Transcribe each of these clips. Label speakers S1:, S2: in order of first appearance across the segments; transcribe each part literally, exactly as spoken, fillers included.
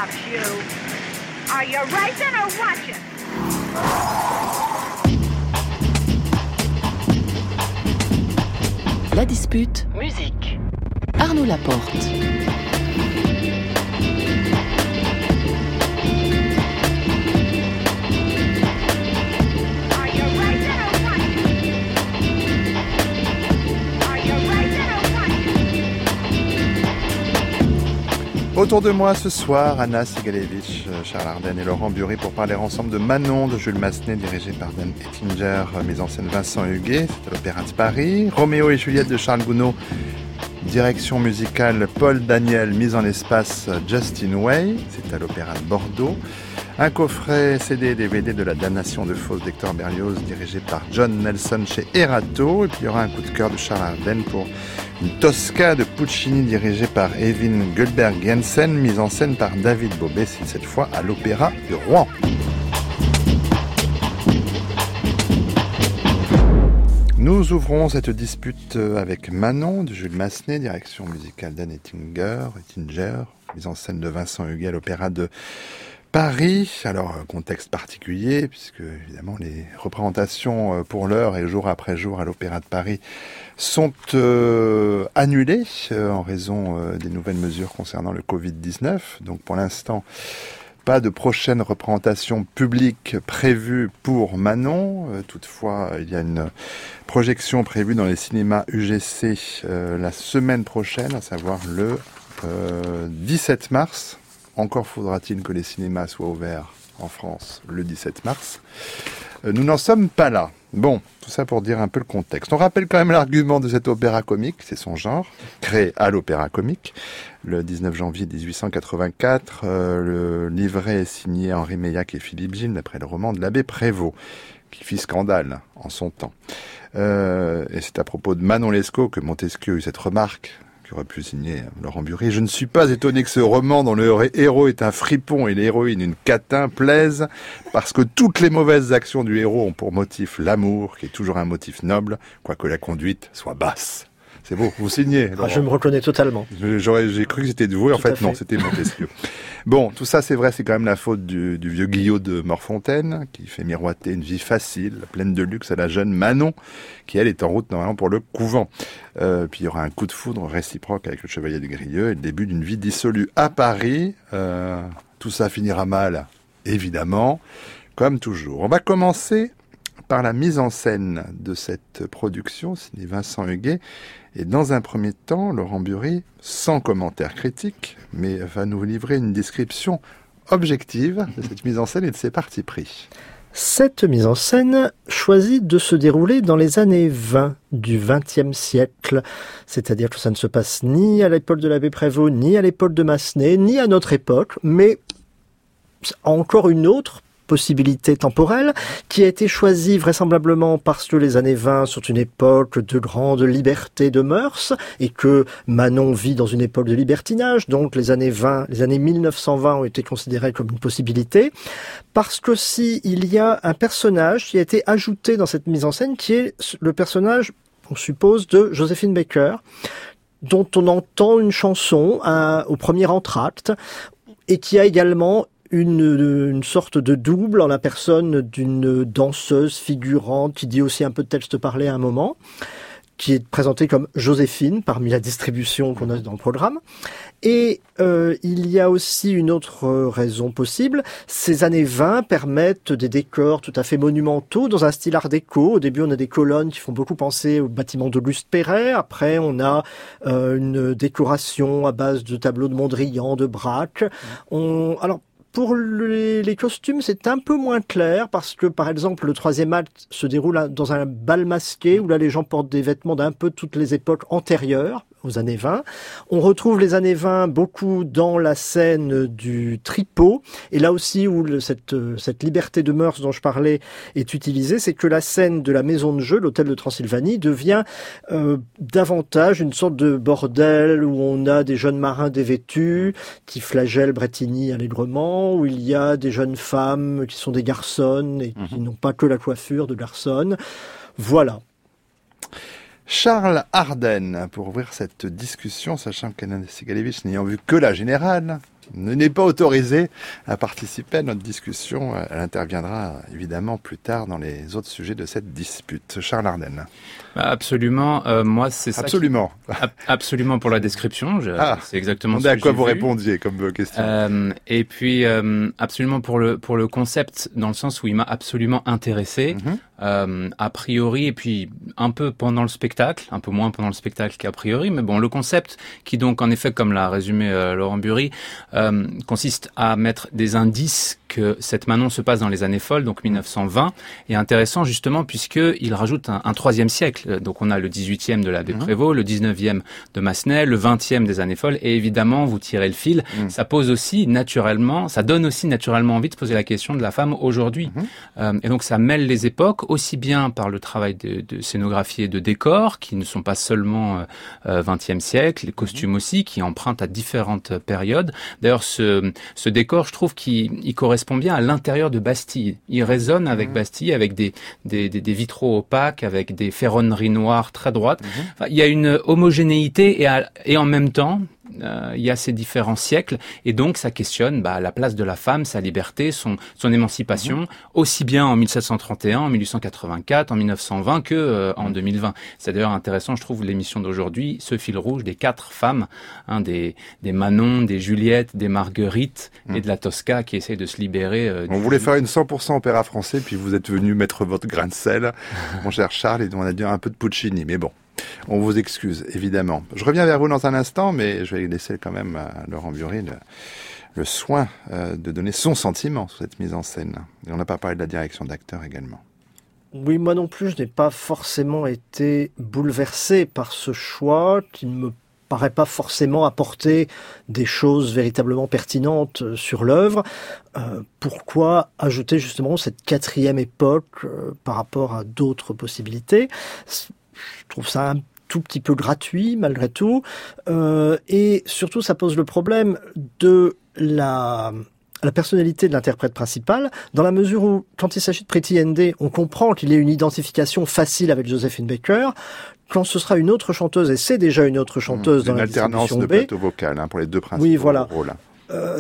S1: stops you. Are you racing or watching?
S2: La dispute, musique. Arnaud Laporte.
S3: Autour de moi ce soir, Anna Sigalevitch, Charles Ardenne et Laurent Bury pour parler ensemble de Manon de Jules Massenet, dirigé par Dan Ettinger, mise en scène Vincent Huguet, c'est à l'Opéra de Paris. Roméo et Juliette de Charles Gounod, direction musicale Paul Daniel, mise en espace Justin Way, c'est à l'Opéra de Bordeaux. Un coffret C D et D V D de la damnation de Faust d'Hector Berlioz, dirigé par John Nelson chez Erato. Et puis il y aura un coup de cœur de Charles Ardenne pour une Tosca de Puccini, dirigée par Eivind Guldberg Jensen, mise en scène par David Bobet, c'est cette fois à l'Opéra de Rouen. Nous ouvrons cette dispute avec Manon de Jules Massenet, direction musicale d'Anne Ettinger, Ettinger, mise en scène de Vincent Huguet à l'Opéra de Paris. Alors, contexte particulier, puisque évidemment les représentations pour l'heure et jour après jour à l'Opéra de Paris sont euh, annulées euh, en raison euh, des nouvelles mesures concernant le covid dix-neuf. Donc pour l'instant, pas de prochaine représentation publique prévue pour Manon. Euh, toutefois, il y a une projection prévue dans les cinémas U G C euh, la semaine prochaine, à savoir le euh, dix-sept mars. Encore faudra-t-il que les cinémas soient ouverts en France le dix-sept mars. Euh, nous n'en sommes pas là. Bon, tout ça pour dire un peu le contexte. On rappelle quand même l'argument de cet opéra comique, c'est son genre, créé à l'Opéra Comique, le dix-neuf janvier dix-huit cent quatre-vingt-quatre. Euh, le livret est signé Henri Meillac et Philippe Gilles, d'après le roman de l'abbé Prévost, qui fit scandale en son temps. Euh, et c'est à propos de Manon Lescaut que Montesquieu eut cette remarque, aurait pu signer Laurent Bury. Je ne suis pas étonné que ce roman dont le héros est un fripon et l'héroïne une catin plaise, parce que toutes les mauvaises actions du héros ont pour motif l'amour, qui est toujours un motif noble, quoique la conduite soit basse. C'est beau, vous signez.
S4: Ah, je me reconnais totalement.
S3: J'aurais, j'ai cru que c'était de vous, et en fait,
S4: fait
S3: non, c'était Montesquieu. Bon, tout ça, c'est vrai, c'est quand même la faute du, du vieux Guillot de Morfontaine, qui fait miroiter une vie facile, pleine de luxe à la jeune Manon, qui, elle, est en route, normalement, pour le couvent. Euh, puis il y aura un coup de foudre réciproque avec le chevalier de Grieux, et le début d'une vie dissolue à Paris. Euh, tout ça finira mal, évidemment, comme toujours. On va commencer par la mise en scène de cette production, signée Vincent Huguet. Et dans un premier temps, Laurent Bury, sans commentaire critique, mais va nous livrer une description objective de cette mise en scène et de ses partis pris.
S4: Cette mise en scène choisit de se dérouler dans les années vingt du vingtième siècle, c'est-à-dire que ça ne se passe ni à l'époque de l'abbé Prévost, ni à l'époque de Massenet, ni à notre époque, mais encore une autre possibilité temporelle qui a été choisie vraisemblablement parce que les années vingt sont une époque de grande liberté de mœurs et que Manon vit dans une époque de libertinage, donc les années vingt, les années mille neuf cent vingt ont été considérées comme une possibilité, parce que si il y a un personnage qui a été ajouté dans cette mise en scène qui est le personnage, on suppose, de Joséphine Baker, dont on entend une chanson à, au premier entracte et qui a également Une, une sorte de double en la personne d'une danseuse figurante qui dit aussi un peu de texte parlé à un moment, qui est présentée comme Joséphine parmi la distribution qu'on a dans le programme. Et euh, il y a aussi une autre raison possible. Ces années vingt permettent des décors tout à fait monumentaux dans un style art déco. Au début, on a des colonnes qui font beaucoup penser au bâtiment d'Auguste Perret. Après, on a euh, une décoration à base de tableaux de Mondrian, de Braque. On, alors, Pour les, les costumes, c'est un peu moins clair parce que, par exemple, le troisième acte se déroule dans un bal masqué où là, les gens portent des vêtements d'un peu toutes les époques antérieures aux années vingt. On retrouve les années vingt beaucoup dans la scène du tripot. Et là aussi, où le, cette, cette liberté de mœurs dont je parlais est utilisée, c'est que la scène de la maison de jeu, l'hôtel de Transylvanie, devient euh, davantage une sorte de bordel où on a des jeunes marins dévêtus qui flagellent Bretigny allègrement, où il y a des jeunes femmes qui sont des garçonnes et qui mmh. n'ont pas que la coiffure de garçonnes. Voilà.
S3: Charles Ardenne, pour ouvrir cette discussion, sachant qu'Anna Sigalevitch, n'ayant vu que la générale, n'est pas autorisée à participer à notre discussion. Elle interviendra évidemment plus tard dans les autres sujets de cette dispute. Charles Ardenne.
S5: Absolument. Euh, moi, c'est ça.
S3: Absolument.
S5: Qui... Absolument pour la description. Je...
S3: Ah,
S5: c'est exactement
S3: ce
S5: que
S3: à quoi
S5: j'ai
S3: vous
S5: vu.
S3: répondiez comme question.
S5: Euh, et puis, euh, absolument pour le pour le concept, dans le sens où il m'a absolument intéressé. Mm-hmm. Euh, a priori, et puis un peu pendant le spectacle, un peu moins pendant le spectacle qu'a priori, mais bon, le concept qui donc, en effet, comme l'a résumé euh, Laurent Bury, euh, consiste à mettre des indices que cette Manon se passe dans les années folles, donc mille neuf cent vingt, est intéressant justement puisqu'il rajoute un, un troisième siècle. Donc on a le dix-huitième de l'abbé mmh. Prévost, le dix-neuvième de Massenet, le vingtième des années folles, et évidemment, vous tirez le fil, mmh. ça pose aussi naturellement, ça donne aussi naturellement envie de se poser la question de la femme aujourd'hui. Mmh. Euh, et donc ça mêle les époques, aussi bien par le travail de, de scénographie et de décor, qui ne sont pas seulement euh, vingtième siècle, les costumes mmh. aussi, qui empruntent à différentes périodes. D'ailleurs, ce, ce décor, je trouve qu'il il correspond bien à l'intérieur de Bastille. Il résonne avec mmh. Bastille, avec des, des, des, des vitraux opaques, avec des ferronneries noires très droites. Mmh. Enfin, il y a une homogénéité et, à, et en même temps, Euh, il y a ces différents siècles, et donc ça questionne bah, la place de la femme, sa liberté, son, son émancipation, mmh. aussi bien en mille sept cent trente et un, en mille huit cent quatre-vingt-quatre, en mille neuf cent vingt que euh, en mmh. deux mille vingt. C'est d'ailleurs intéressant, je trouve, l'émission d'aujourd'hui, ce fil rouge des quatre femmes, hein, des, des Manon, des Juliette, des Marguerite mmh. et de la Tosca qui essayent de se libérer. Euh,
S3: on voulait faire une cent pour cent opéra français, puis vous êtes venu mettre votre grain de sel, mon cher Charles, et on a dit un peu de Puccini, mais bon. On vous excuse, évidemment. Je reviens vers vous dans un instant, mais je vais laisser quand même à Laurent Bury le, le soin euh, de donner son sentiment sur cette mise en scène. Et on n'a pas parlé de la direction d'acteur également.
S4: Oui, moi non plus, je n'ai pas forcément été bouleversé par ce choix qui ne me paraît pas forcément apporter des choses véritablement pertinentes sur l'œuvre. Euh, pourquoi ajouter justement cette quatrième époque euh, par rapport à d'autres possibilités ? Je trouve ça un tout petit peu gratuit, malgré tout. Euh, et surtout, ça pose le problème de la, la personnalité de l'interprète principal, dans la mesure où, quand il s'agit de Pretty Henday, on comprend qu'il y a une identification facile avec Joséphine Baker. Quand ce sera une autre chanteuse, et c'est déjà une autre chanteuse mmh, dans
S3: une
S4: la
S3: alternance de
S4: B,
S3: plateau vocal hein, pour les deux principaux
S4: oui, voilà.
S3: rôles.
S4: Euh,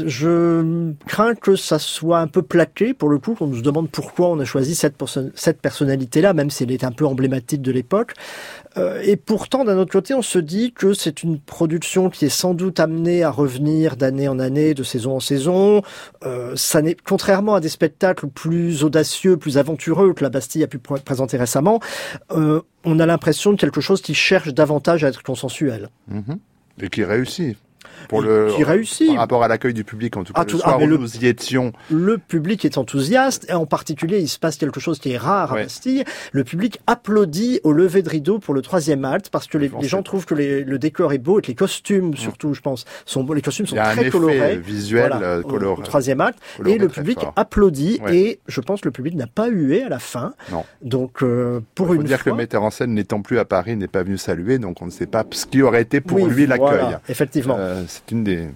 S4: je crains que ça soit un peu plaqué, pour le coup, qu'on nous demande pourquoi on a choisi cette, perso- cette personnalité-là, même si elle est un peu emblématique de l'époque. Euh, et pourtant, d'un autre côté, on se dit que c'est une production qui est sans doute amenée à revenir d'année en année, de saison en saison. Euh, ça n'est, contrairement à des spectacles plus audacieux, plus aventureux que la Bastille a pu pr- présenter récemment, euh, on a l'impression de quelque chose qui cherche davantage à être consensuel.
S3: Mmh. Et qui réussit. Pour le,
S4: qui réussit.
S3: Par rapport à l'accueil du public, en tout cas, ah,
S4: tout,
S3: le soir
S4: ah,
S3: où
S4: le,
S3: nous y étions.
S4: Le public est enthousiaste, et en particulier, il se passe quelque chose qui est rare à ouais. Bastille. Le public applaudit au lever de rideau pour le troisième acte, parce que les, les gens trouvent que les, le décor est beau, et que les costumes, mmh. surtout, je pense, sont beaux. Les costumes sont très colorés. Il y a un effet
S3: visuel
S4: voilà,
S3: coloré.
S4: Au, au troisième acte. Et le public
S3: fort.
S4: applaudit,
S3: ouais.
S4: et je pense que le public n'a pas hué à la fin.
S3: Non.
S4: Donc, euh, pour
S3: Il faut
S4: une
S3: dire
S4: fois...
S3: que le metteur en scène n'étant plus à Paris n'est pas venu saluer, donc on ne sait pas ce qui aurait été pour
S4: oui,
S3: lui l'accueil.
S4: Voilà, effectivement.
S3: Euh, c'est une des...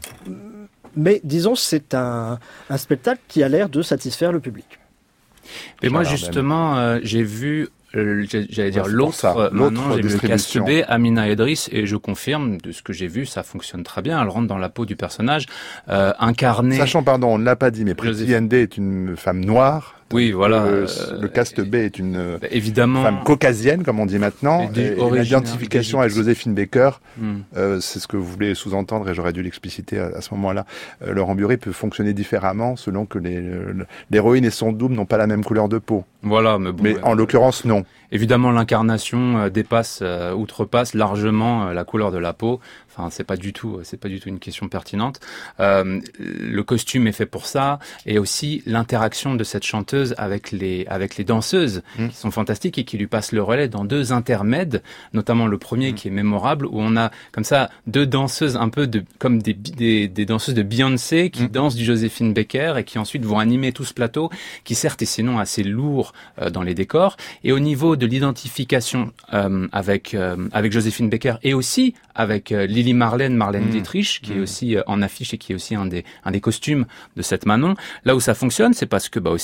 S4: Mais disons, c'est un, un spectacle qui a l'air de satisfaire le public.
S5: Mais moi, justement, euh, j'ai vu, euh, j'allais dire ouais, l'autre, euh, maintenant, j'ai vu le cast B, Amina Edris, et je confirme, de ce que j'ai vu, ça fonctionne très bien. Elle rentre dans la peau du personnage, euh, incarnée...
S3: Sachant, pardon, on ne l'a pas dit, mais Pretty Henday est une femme noire.
S5: Oui, voilà.
S3: Le,
S5: euh,
S3: le cast B est une
S5: bah, évidemment,
S3: femme caucasienne, comme on dit maintenant. Et, et l'identification avec Joséphine Baker, mm. euh, c'est ce que vous voulez sous-entendre, et j'aurais dû l'expliciter à, à ce moment-là. Euh, Laurent Bury peut fonctionner différemment selon que les, l'héroïne et son double n'ont pas la même couleur de peau.
S5: Voilà, mais, bon,
S3: mais
S5: ouais,
S3: en l'occurrence, non.
S5: Évidemment, l'incarnation euh, dépasse, euh, outrepasse largement euh, la couleur de la peau. Enfin, c'est pas du tout, c'est pas du tout une question pertinente. Euh, le costume est fait pour ça, et aussi l'interaction de cette chanteuse avec les avec les danseuses mmh. qui sont fantastiques et qui lui passent le relais dans deux intermèdes, notamment le premier mmh. qui est mémorable, où on a comme ça deux danseuses un peu de comme des des, des danseuses de Beyoncé qui mmh. dansent du Joséphine Baker et qui ensuite vont animer tout ce plateau, qui certes est sinon assez lourd euh, dans les décors. Et au niveau de l'identification euh, avec euh, avec Joséphine Baker et aussi avec euh, Lily Marlène, Marlène mmh. Dietrich, qui mmh. est aussi euh, en affiche et qui est aussi un des un des costumes de cette Manon. Là où ça fonctionne, c'est parce que bah aussi dans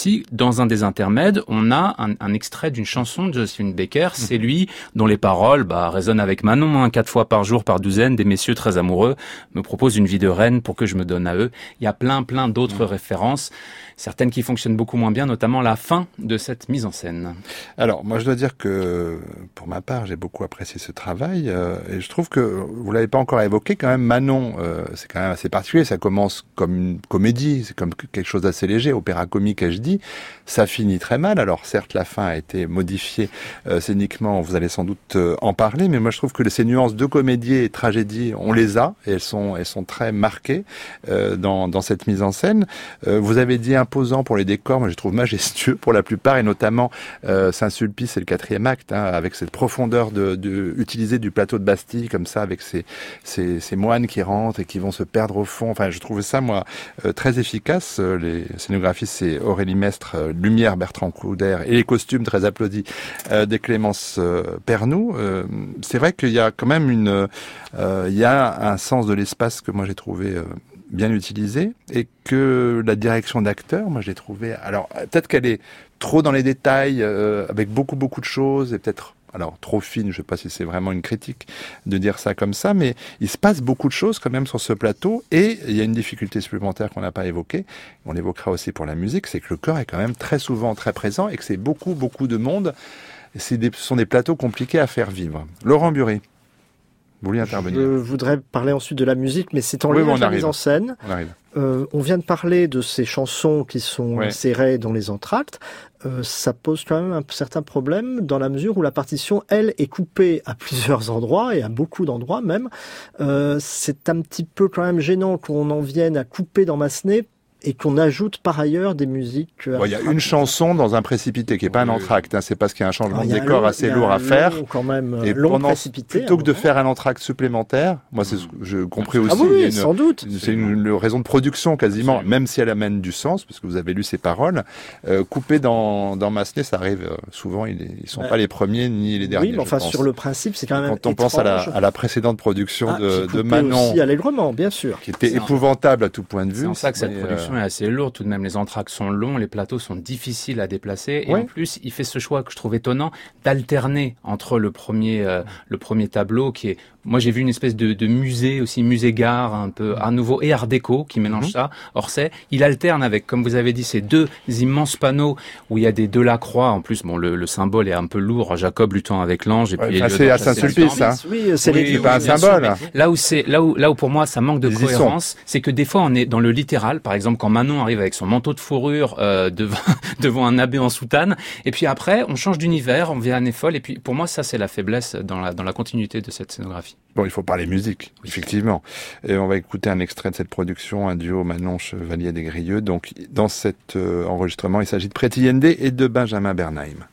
S5: dans un des intermèdes, on a un, un extrait d'une chanson de Josephine Baker. C'est lui dont les paroles bah, résonnent avec Manon. Hein, quatre fois par jour, par douzaine, des messieurs très amoureux me proposent une vie de reine pour que je me donne à eux. Il y a plein, plein d'autres mmh. références. Certaines qui fonctionnent beaucoup moins bien, notamment la fin de cette mise en scène.
S3: Alors, moi, je dois dire que, pour ma part, j'ai beaucoup apprécié ce travail. Euh, et je trouve que, vous l'avez pas encore évoqué, quand même, Manon, euh, c'est quand même assez particulier. Ça commence comme une comédie, c'est comme quelque chose d'assez léger, opéra comique, ai-je dit. Ça finit très mal. Alors, certes, la fin a été modifiée euh, scéniquement, vous allez sans doute euh, en parler, mais moi, je trouve que ces nuances de comédie et tragédie, on les a, et elles sont, elles sont très marquées euh, dans, dans cette mise en scène. Euh, vous avez dit imposant pour les décors, moi je trouve majestueux pour la plupart, et notamment euh, Saint-Sulpice, c'est le quatrième acte, hein, avec cette profondeur de, de utiliser du plateau de Bastille comme ça, avec ces, ces, ces moines qui rentrent et qui vont se perdre au fond. Enfin, je trouve ça moi euh, très efficace. Les scénographies, c'est Aurélie Mestre, euh, lumière Bertrand Couder, et les costumes très applaudis euh, des Clémence euh, Pernoud. Euh, c'est vrai qu'il y a quand même une, euh, il y a un sens de l'espace que moi j'ai trouvé euh, bien utilisé, et que la direction d'acteur, moi je l'ai trouvé, alors peut-être qu'elle est trop dans les détails, euh, avec beaucoup beaucoup de choses, et peut-être alors trop fine, je sais pas si c'est vraiment une critique de dire ça comme ça, mais il se passe beaucoup de choses quand même sur ce plateau, et il y a une difficulté supplémentaire qu'on n'a pas évoquée, on l'évoquera aussi pour la musique, c'est que le chœur est quand même très souvent très présent, et que c'est beaucoup beaucoup de monde, c'est des, ce sont des plateaux compliqués à faire vivre. Laurent Bury, vous vouliez intervenir.
S4: Je voudrais parler ensuite de la musique, mais c'est en lien avec la mise en scène.
S3: On arrive.
S4: Euh, on vient de parler de ces chansons qui sont
S3: ouais.
S4: insérées dans les entr'actes. Euh, ça pose quand même un certain problème dans la mesure où la partition, elle, est coupée à plusieurs endroits, et à beaucoup d'endroits même. Euh, c'est un petit peu quand même gênant qu'on en vienne à couper dans Massenet, et qu'on ajoute par ailleurs des musiques. Il
S3: bon, y a une chanson dans un précipité qui est pas un entracte, hein, c'est parce qu'il y a un changement
S4: Alors,
S3: de décor
S4: long,
S3: assez lourd à faire.
S4: Quand même,
S3: et
S4: long
S3: pendant,
S4: précipité,
S3: plutôt que de
S4: moment.
S3: faire un entracte supplémentaire, moi c'est ce que j'ai compris aussi.
S4: Ah oui,
S3: il y a une,
S4: sans doute.
S3: C'est une, une raison de production quasiment, Absolument. Même si elle amène du sens, parce que vous avez lu ses paroles. Euh, couper dans dans Massenet, ça arrive euh, souvent. Ils, ils sont ouais. pas les premiers ni les derniers.
S4: Oui, mais enfin
S3: je pense.
S4: sur le principe, c'est quand même.
S3: Quand on
S4: étrange.
S3: pense à la, à la précédente production
S4: ah,
S3: de,
S4: qui
S3: de Manon,
S4: aussi allègrement, bien sûr,
S3: qui était c'est épouvantable un... à tout point de vue.
S5: C'est en ça que cette production euh... est assez lourde. Tout de même, les entractes sont long, les plateaux sont difficiles à déplacer, et ouais. en plus il fait ce choix que je trouve étonnant d'alterner entre le premier euh, le premier tableau qui est, moi j'ai vu une espèce de, de musée aussi, musée-gare un peu art nouveau et art déco qui mélange mm-hmm. ça. Orsay, il alterne avec, comme vous avez dit, ces deux immenses panneaux où il y a des Delacroix. En plus, bon, le, le symbole est un peu lourd, Jacob luttant avec l'ange, et
S3: ouais,
S5: puis
S3: enfin, c'est à Saint-Sulpice, hein.
S4: Oui, c'est
S3: oui,
S4: oui,
S3: pas
S4: oui,
S3: un symbole.
S5: Sûr, là où c'est là où là où pour moi ça manque de Ils cohérence, c'est que des fois on est dans le littéral. Par exemple, quand Manon arrive avec son manteau de fourrure euh, devant devant un abbé en soutane, et puis après on change d'univers, on vient à Néfol, et puis pour moi ça c'est la faiblesse dans la dans la continuité de cette scénographie.
S3: Bon, il faut parler musique, oui. Effectivement. Et on va écouter un extrait de cette production, un duo Manon Chevalier des Grieux. Donc dans cet euh, enregistrement, il s'agit de Pretty Yende et de Benjamin Bernheim.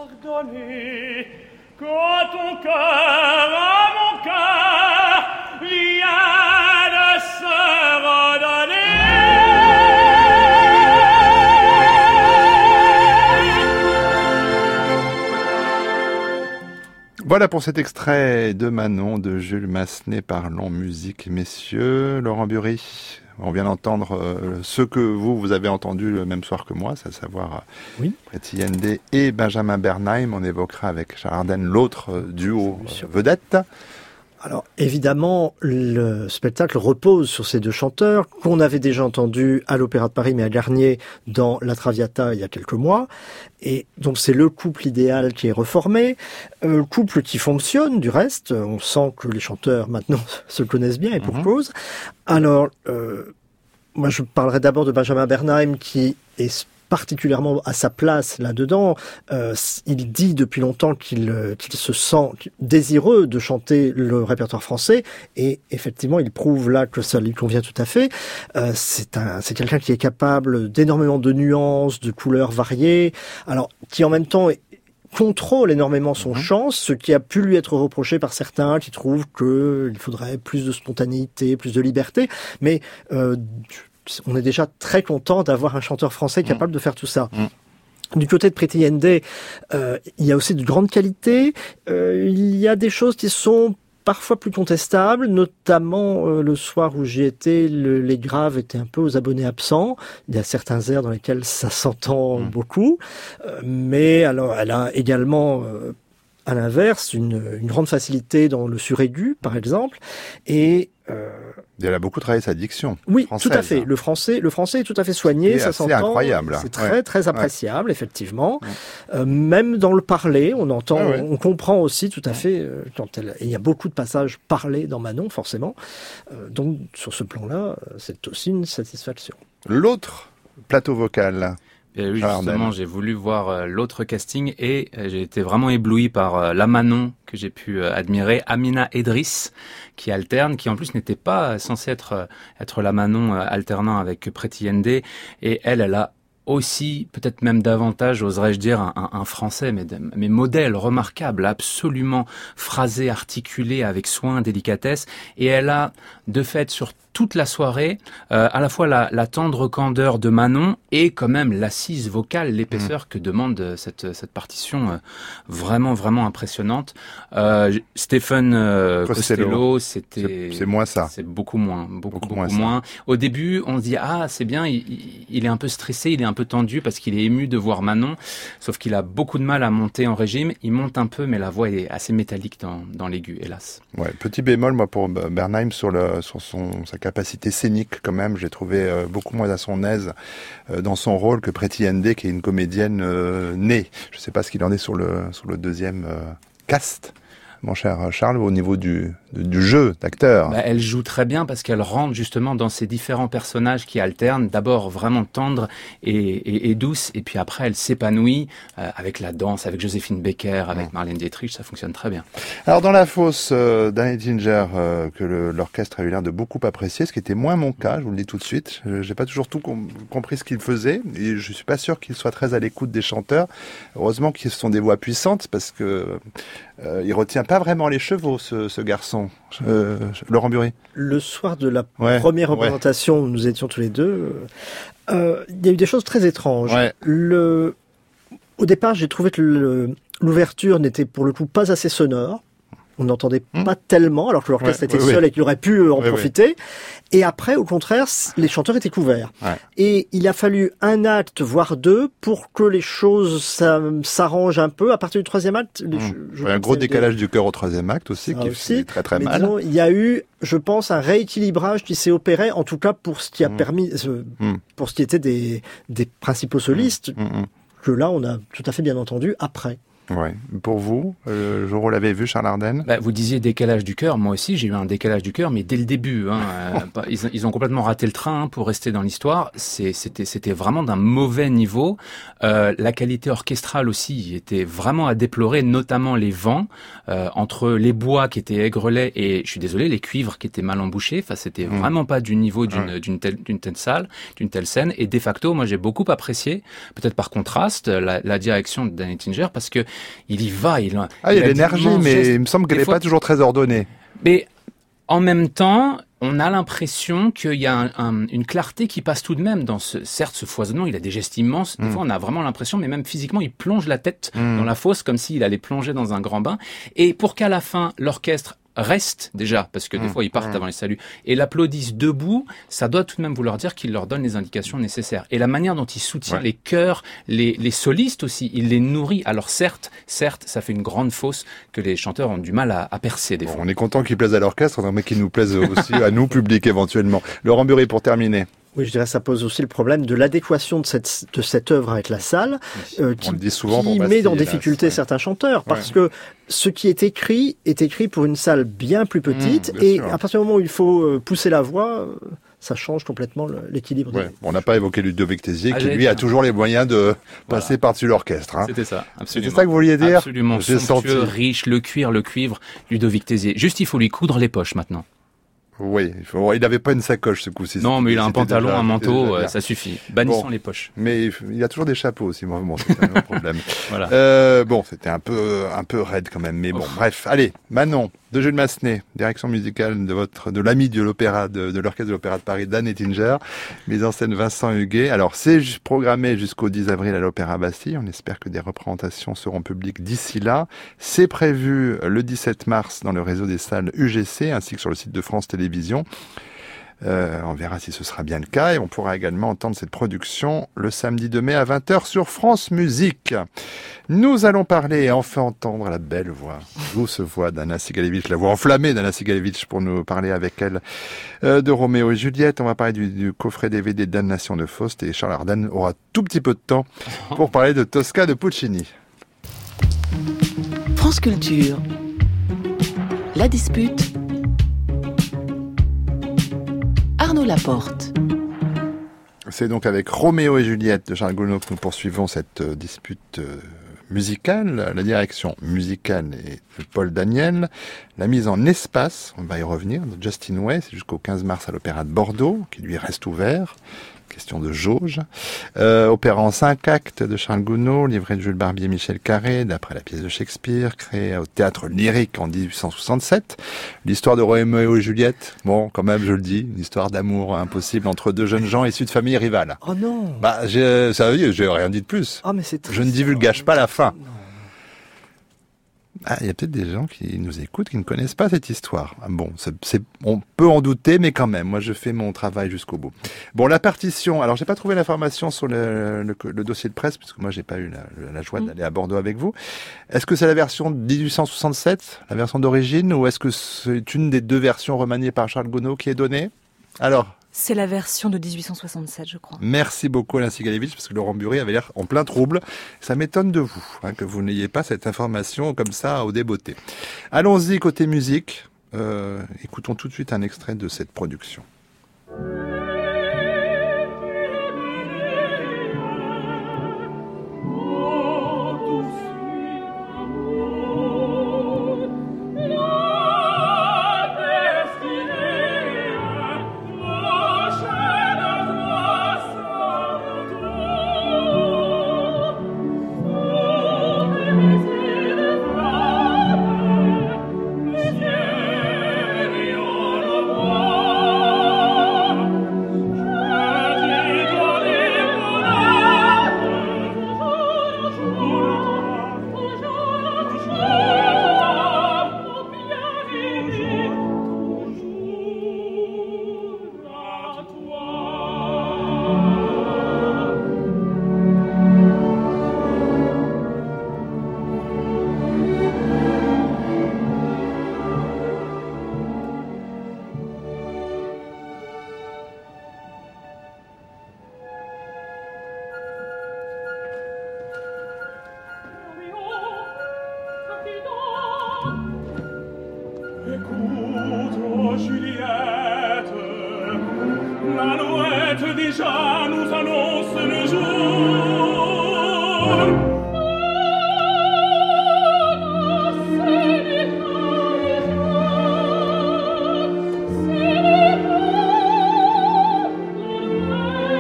S6: pardonner quand ton cœur à mon cœur vient de se redonner.
S3: Voilà pour cet extrait de Manon de Jules Massenet. Parlons musique, messieurs. Laurent Bury, on vient d'entendre euh, ce que vous, vous avez entendu le même soir que moi, c'est à savoir euh,
S4: oui.
S3: Pretty Yende et Benjamin Bernheim. On évoquera avec Charles Ardenne l'autre euh, duo euh, vedette.
S4: Alors évidemment, le spectacle repose sur ces deux chanteurs qu'on avait déjà entendus à l'Opéra de Paris, mais à Garnier dans La Traviata il y a quelques mois. Et donc c'est le couple idéal qui est reformé, euh, le couple qui fonctionne du reste. On sent que les chanteurs maintenant se connaissent bien et pour mmh. cause. Alors, euh, moi je parlerai d'abord de Benjamin Bernheim qui est particulièrement à sa place là-dedans. Euh, il dit depuis longtemps qu'il, qu'il se sent désireux de chanter le répertoire français et effectivement il prouve là que ça lui convient tout à fait. Euh, c'est un, c'est quelqu'un qui est capable d'énormément de nuances, de couleurs variées, alors qui en même temps contrôle énormément son mmh. chant, ce qui a pu lui être reproché par certains qui trouvent qu'il faudrait plus de spontanéité, plus de liberté, mais euh, on est déjà très content d'avoir un chanteur français capable mmh. de faire tout ça. Mmh. Du côté de Pretty Yende, euh, il y a aussi de grandes qualités. Euh, il y a des choses qui sont parfois plus contestables, notamment euh, le soir où j'y étais, le, les graves étaient un peu aux abonnés absents. Il y a certains airs dans lesquels ça s'entend mmh. beaucoup. Euh, mais alors, elle a également... Euh, à l'inverse, une, une grande facilité dans le suraigu, par exemple, et euh...
S3: elle a beaucoup travaillé sa diction.
S4: Oui,
S3: française.
S4: Tout à fait. Le français, le français est tout à fait soigné, ça s'entend. C'est
S3: incroyable.
S4: C'est très
S3: ouais.
S4: très appréciable, ouais. effectivement.
S3: Ouais.
S4: Euh, même dans le parler, on entend,
S3: ah ouais.
S4: on comprend aussi tout à fait euh, quand elle. Et il y a beaucoup de passages parlés dans Manon, forcément. Euh, donc sur ce plan-là, c'est aussi une satisfaction.
S3: L'autre plateau vocal.
S5: Et oui, justement, j'ai voulu voir euh, l'autre casting et euh, j'ai été vraiment ébloui par euh, la Manon que j'ai pu euh, admirer, Amina Edris, qui alterne, qui en plus n'était pas censée être euh, être la Manon euh, alternant avec Pretty Yende, et elle, elle a aussi, peut-être même davantage, oserais-je dire, un, un, un français, mais, mais modèle remarquable, absolument phrasé, articulé, avec soin, délicatesse, et elle a, de fait, sur toute la soirée, euh, à la fois la, la tendre candeur de Manon et quand même l'assise vocale, l'épaisseur mmh. que demande cette, cette partition euh, vraiment, vraiment impressionnante. Euh, Stephen euh, Costello, Costello c'était...
S3: C'est, c'est moins ça.
S5: C'est beaucoup moins, beaucoup, beaucoup, beaucoup moins.
S3: moins.
S5: Au début, on se dit, ah, c'est bien, il, il est un peu stressé, il est un peu tendu parce qu'il est ému de voir Manon, sauf qu'il a beaucoup de mal à monter en régime. Il monte un peu, mais la voix est assez métallique dans, dans l'aigu, hélas.
S3: Ouais, petit bémol, moi, pour Bernheim, sur, le, sur son, sa capacité scénique, quand même, j'ai trouvé euh, beaucoup moins à son aise euh, dans son rôle que Pretty Yende, qui est une comédienne euh, née. Je ne sais pas ce qu'il en est sur le, sur le deuxième euh, cast, mon cher Charles, au niveau du, du jeu d'acteur.
S5: Bah, elle joue très bien parce qu'elle rentre justement dans ces différents personnages qui alternent, d'abord vraiment tendres et, et, et douces, et puis après elle s'épanouit euh, avec la danse, avec Joséphine Baker, avec mmh. Marlène Dietrich, ça fonctionne très bien.
S3: Alors dans La Fosse euh, d'Anne Ettinger, euh, que le, l'orchestre a eu l'air de beaucoup apprécier, ce qui était moins mon cas, je vous le dis tout de suite, je, j'ai pas toujours tout com- compris ce qu'il faisait, et je suis pas sûr qu'il soit très à l'écoute des chanteurs. Heureusement qu'ils sont des voix puissantes, parce que euh, il retient pas vraiment les chevaux, ce, ce garçon. Euh, Laurent Bury.
S4: Le soir de la
S3: ouais,
S4: première représentation, ouais. où nous étions tous les deux, euh, il y a eu des choses très étranges.
S3: Ouais.
S4: Le... Au départ, j'ai trouvé que le... l'ouverture n'était pour le coup pas assez sonore. On n'entendait mmh. pas tellement, alors que l'orchestre ouais, était oui, seul oui. et qu'il aurait pu en oui, profiter. Oui. Et après, au contraire, les chanteurs étaient couverts. Ouais. Et il a fallu un acte, voire deux, pour que les choses ça, s'arrangent un peu. À partir du troisième acte... Les,
S3: mmh. je, je un gros décalage des... du chœur au troisième acte aussi, ça qui aussi. Fait très très
S4: Mais
S3: mal.
S4: Disons, il y a eu, je pense, un rééquilibrage qui s'est opéré, en tout cas pour ce qui a mmh. permis, mmh. pour ce qui était des, des principaux solistes, mmh. que là, on a tout à fait bien entendu après.
S3: Ouais. Pour vous, euh, le jour où vous l'avez vu, Charles Ardenne?
S5: Bah, vous disiez décalage du cœur. Moi aussi, j'ai eu un décalage du cœur, mais dès le début. Hein, euh, ils, ils ont complètement raté le train hein, pour rester dans l'histoire. C'est, c'était, c'était vraiment d'un mauvais niveau. Euh, la qualité orchestrale aussi était vraiment à déplorer, notamment les vents euh, entre les bois qui étaient aigrelets et, je suis désolé, les cuivres qui étaient mal embouchés. Enfin, c'était mmh. vraiment pas du niveau d'une, ouais. d'une telle, d'une telle salle, d'une telle scène. Et de facto, moi, j'ai beaucoup apprécié, peut-être par contraste, la, la direction d'Anne Ettinger, parce que il y va. Il,
S3: ah, il y a
S5: a
S3: l'énergie, mais gestes. Il me semble qu'elle n'est pas toujours très ordonnée.
S5: Mais en même temps, on a l'impression qu'il y a un, un, une clarté qui passe tout de même dans ce, certes, ce foisonnement, il a des gestes immenses. Des mmh. fois, on a vraiment l'impression, mais même physiquement, il plonge la tête mmh. dans la fosse comme s'il allait plonger dans un grand bain. Et pour qu'à la fin, l'orchestre reste déjà, parce que des mmh. fois ils partent mmh. avant les saluts, et l'applaudissent debout, ça doit tout de même vouloir dire qu'il leur donne les indications nécessaires. Et la manière dont il soutient ouais. les chœurs, les, les solistes aussi, il les nourrit. Alors certes, certes, ça fait une grande fosse que les chanteurs ont du mal à, à percer des
S3: bon,
S5: fois.
S3: On est content qu'il plaise à l'orchestre, mais qu'il nous plaise aussi à nous, public éventuellement. Laurent Burry, pour terminer.
S4: Oui, je dirais que ça pose aussi le problème de l'adéquation de cette, de cette œuvre avec la salle, euh, qui, qui
S3: Bastille,
S4: met en difficulté ouais. certains chanteurs, parce ouais. que ce qui est écrit est écrit pour une salle bien plus petite, mmh, bien et sûr. À partir du moment où il faut pousser la voix, ça change complètement l'équilibre.
S3: Ouais. Bon, on n'a pas évoqué Ludovic Tézier, ah, qui lui a toujours les moyens de voilà. passer par-dessus l'orchestre. Hein.
S5: C'était ça, absolument.
S3: C'est ça que vous vouliez dire?
S5: Absolument, somptueux, riche, le cuir, le cuivre, Ludovic Tézier. Juste, il faut lui coudre les poches maintenant.
S3: Oui, il faut... il n'avait pas une sacoche ce coup-ci.
S5: Non, mais il a un pantalon,
S3: déjà,
S5: un manteau, euh, ça suffit. Bannissons bon. les poches.
S3: Mais il a toujours des chapeaux aussi, moi, bon, c'est un problème.
S5: Voilà.
S3: Euh, bon, c'était un peu, un peu raide quand même, mais bon, oh. bref. Allez, Manon, de Jules Massenet, direction musicale de votre, de l'ami de l'opéra, de, de l'orchestre de l'Opéra de Paris, Dan Ettinger, mise en scène Vincent Huguet. Alors, c'est programmé jusqu'au dix avril à l'Opéra Bastille. On espère que des représentations seront publiques d'ici là. C'est prévu le dix-sept mars dans le réseau des salles U G C, ainsi que sur le site de France Télévisions. Euh, on verra si ce sera bien le cas, et on pourra également entendre cette production le samedi deux mai à vingt heures sur France Musique. Nous allons parler et enfin entendre la belle voix, douce voix d'Anna Sigalevitch, la voix enflammée d'Anna Sigalevitch, pour nous parler avec elle euh, de Roméo et Juliette. On va parler du, du coffret D V D Damnation de Faust, et Charles Ardenne aura tout petit peu de temps pour parler de Tosca de Puccini.
S2: France Culture, la dispute, Arnaud Laporte.
S3: C'est donc avec Roméo et Juliette de Charles Gounod que nous poursuivons cette euh, dispute euh, musicale. La direction musicale est de Paul Daniel. La mise en espace, on va y revenir, de Justin Way, c'est jusqu'au quinze mars à l'Opéra de Bordeaux, qui lui reste ouvert. Question de jauge. Euh, opéra en cinq actes de Charles Gounod, livret de Jules Barbier et Michel Carré, d'après la pièce de Shakespeare, créée au Théâtre Lyrique en dix-huit cent soixante-sept. L'histoire de Roméo et Juliette, bon, quand même, je le dis, une histoire d'amour impossible entre deux jeunes gens issus de familles rivales.
S4: Oh non.
S3: Bah, j'ai, ça veut dire, j'ai rien dit de plus.
S4: Oh, mais c'est triste.
S3: Je ne divulgage pas la fin.
S4: Non.
S3: Ah, il y a peut-être des gens qui nous écoutent qui ne connaissent pas cette histoire. Bon, c'est, c'est, on peut en douter, mais quand même, moi je fais mon travail jusqu'au bout. Bon, la partition, alors j'ai pas trouvé l'information sur le, le, le dossier de presse, puisque moi j'ai pas eu la, la joie d'aller à Bordeaux avec vous. Est-ce que c'est la version de dix-huit cent soixante-sept, la version d'origine, ou est-ce que c'est une des deux versions remaniées par Charles Gounod qui est donnée? Alors,
S7: c'est la version de dix-huit cent soixante-sept, je crois.
S3: Merci beaucoup Alain Sigalevitch, parce que Laurent Burry avait l'air en plein trouble. Ça m'étonne de vous, hein, que vous n'ayez pas cette information comme ça au débeauté. Allons-y côté musique. Euh, écoutons tout de suite un extrait de cette production.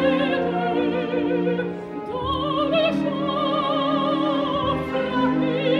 S6: Thank you.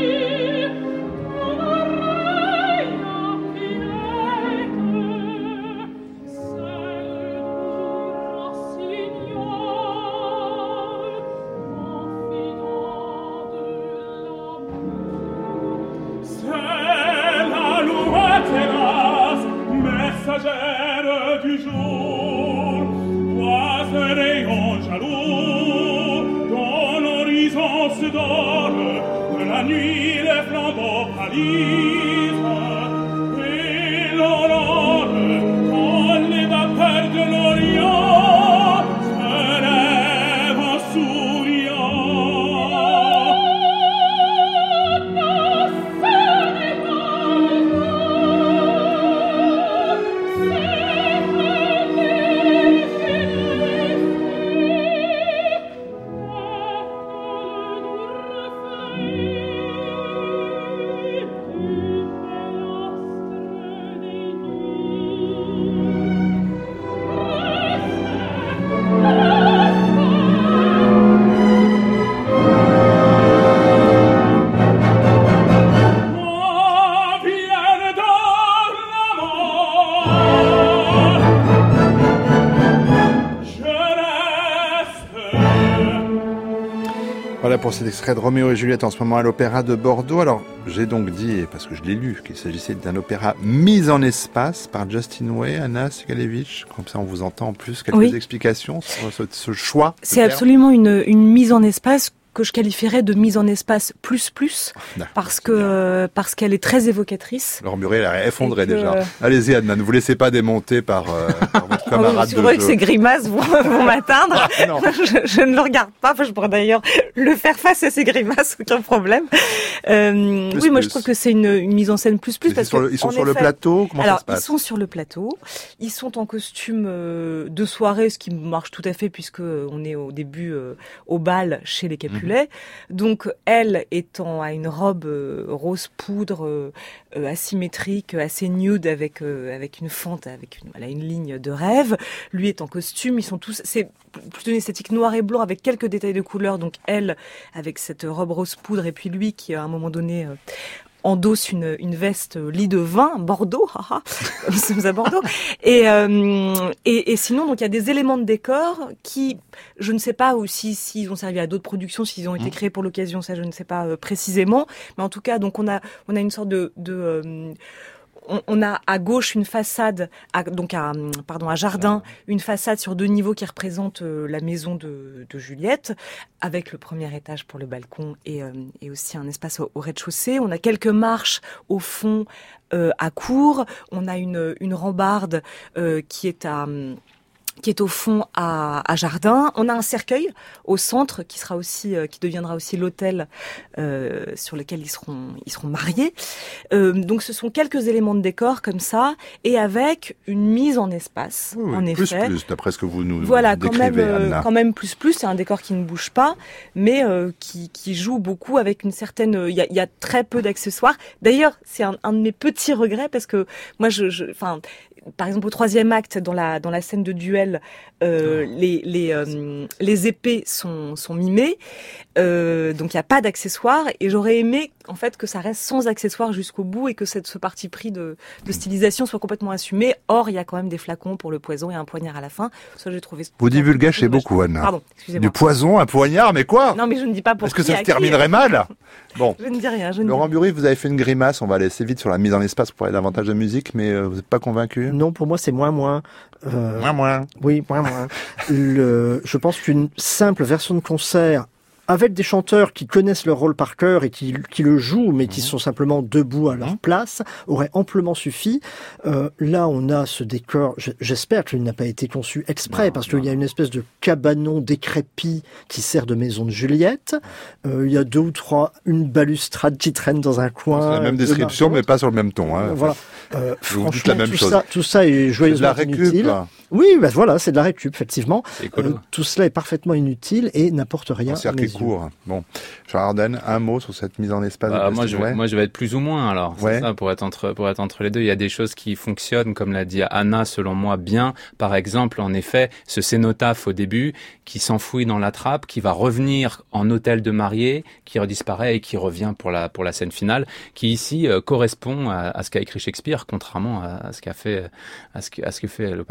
S6: du jour, vois un rayon jaloux, dans l'horizon se dore, de la nuit les flambeaux pâlissent, et l'aurore, dans les vapeurs de l'Orient, se lève en souriant.
S3: Voilà pour cet extrait de Roméo et Juliette en ce moment à l'Opéra de Bordeaux. Alors, j'ai donc dit, parce que je l'ai lu, qu'il s'agissait d'un opéra mis en espace par Justin Way, Anna Sigalevich. Comme ça, on vous entend en plus quelques
S7: Oui.
S3: explications sur ce, ce choix. ce
S7: C'est
S3: terme.
S7: absolument une, une mise en espace que je qualifierais de mise en espace plus plus,
S3: D'accord,
S7: parce
S3: c'est
S7: que
S3: bien.
S7: euh, parce qu'elle est très évocatrice.
S3: Laure Muriel a effondré
S7: Et que-
S3: déjà. Allez-y, Anna, ne vous laissez pas démonter par, euh, par votre
S7: Ah oui,
S3: camarade
S7: c'est
S3: de
S7: vrai que
S3: jeu.
S7: ces grimaces vont, vont m'atteindre.
S3: Ah, non.
S7: je, je ne le regarde pas. Enfin, je pourrais d'ailleurs le faire face à ces grimaces, aucun problème. Euh,
S3: Plus,
S7: oui, moi
S3: plus.
S7: je trouve que c'est une, une mise en scène plus plus
S3: Ils
S7: parce
S3: sont sur
S7: que
S3: le- ils sont
S7: en
S3: sur le
S7: effet-
S3: plateau. Comment
S7: Alors,
S3: ça se passe
S7: ils sont sur le plateau, ils sont en costume euh, de soirée, ce qui marche tout à fait puisque on est au début euh, au bal chez les Capulets.
S3: Mhm.
S7: Donc, elle étant à une robe euh, rose poudre euh, euh, asymétrique, assez nude avec euh, avec une fente, avec une, voilà, une ligne de rêve. Lui est en costume, ils sont tous, c'est plutôt une esthétique noir et blanc avec quelques détails de couleur. Donc, elle avec cette robe rose poudre et puis lui qui à un moment donné euh, endosse une, une veste lit de vin, Bordeaux, haha, nous sommes à Bordeaux. Et, euh, et, et sinon, donc il y a des éléments de décor qui, je ne sais pas ou si s'ils ont servi à d'autres productions, s'ils ont été
S3: Mmh.
S7: créés pour l'occasion, ça je ne sais pas euh, précisément. Mais en tout cas, donc on a on a une sorte de, de euh, on, on a à gauche une façade, à, donc à pardon à jardin, une façade sur deux niveaux qui représente euh, la maison de, de Juliette, avec le premier étage pour le balcon et, euh, et aussi un espace au, au rez-de-chaussée. On a quelques marches au fond euh, à cour. On a une, une rambarde euh, qui est à qui est au fond à, à jardin. On a un cercueil au centre qui sera aussi, euh, qui deviendra aussi l'hôtel euh, sur lequel ils seront, ils seront mariés. Euh, donc ce sont quelques éléments de décor comme ça, et avec une mise en espace.
S3: Oui,
S7: en
S3: plus,
S7: effet.
S3: plus, d'après ce que vous nous
S7: Voilà, quand même,
S3: décrivez,
S7: euh,
S3: Anna.
S7: quand même plus plus. C'est un décor qui ne bouge pas, mais euh, qui, qui joue beaucoup avec une certaine. Il y a, y a très peu d'accessoires. D'ailleurs, c'est un, un de mes petits regrets parce que moi, je, je, enfin, par exemple au troisième acte, dans la dans la scène de duel, euh, les les euh, les épées sont sont mimées, euh, donc il y a pas d'accessoires. Et j'aurais aimé en fait que ça reste sans accessoires jusqu'au bout et que cette ce parti pris de de stylisation soit complètement assumé. Or, il y a quand même des flacons pour le poison et un poignard à la fin. Ça, j'ai trouvé.
S3: Vous divulgâchez
S7: dommage.
S3: beaucoup, Anna.
S7: Pardon, excusez-moi.
S3: Du poison, un poignard, mais quoi?
S7: Non, mais je ne dis pas pour
S3: Est-ce que
S7: qui,
S3: ça
S7: à
S3: se
S7: qui.
S3: terminerait mal? Bon.
S7: Je ne dis rien. Je ne
S3: Laurent
S7: dis...
S3: Bury, vous avez fait une grimace, on va aller assez vite sur la mise en espace pour parler davantage de musique, mais euh, vous n'êtes pas convaincu?
S4: Non, pour moi, c'est moins moins. Euh,
S3: Moins, moins.
S4: Oui, moins moins. Le, je pense qu'une simple version de concert avec des chanteurs qui connaissent leur rôle par cœur et qui, qui le jouent, mais qui sont simplement debout à leur place, aurait amplement suffi. Euh, là, on a ce décor, j'espère qu'il n'a pas été conçu exprès,
S3: Non,
S4: parce
S3: non.
S4: qu'il y a une espèce de cabanon décrépit qui sert de maison de Juliette. Euh, il y a deux ou trois, une balustrade qui traîne dans un coin.
S3: C'est la même
S4: de
S3: description,
S4: l'un à
S3: mais pas sur le même ton. Hein.
S4: l'autre. Voilà. Euh,
S3: Vous dites
S4: franchement,
S3: la même
S4: tout
S3: chose.
S4: ça, tout ça est
S3: C'est de
S4: joyeusement
S3: la récup.
S4: inutile.
S3: là.
S4: Oui, ben voilà, c'est de la récup, effectivement.
S5: C'est écolo.
S4: Euh, tout cela est parfaitement inutile et n'apporte rien
S3: Un
S4: à mes
S3: circuit
S4: yeux.
S3: court. Bon. Charles Arden, un mot sur cette mise en espace
S5: Bah,
S3: de
S5: moi, je
S3: Justin
S5: vais,
S3: Way.
S5: moi, je vais être plus ou moins, alors. C'est
S3: Ouais.
S5: ça, pour être entre, pour être entre les deux. Il y a des choses qui fonctionnent, comme l'a dit Anna, selon moi, bien. Par exemple, en effet, ce cénotaphe au début, qui s'enfouit dans la trappe, qui va revenir en hôtel de mariée, qui redisparaît et qui revient pour la, pour la scène finale, qui ici euh, correspond à, à ce qu'a écrit Shakespeare, contrairement à, à ce qu'a fait, à ce que, à ce que fait l'Opéra de Paris pour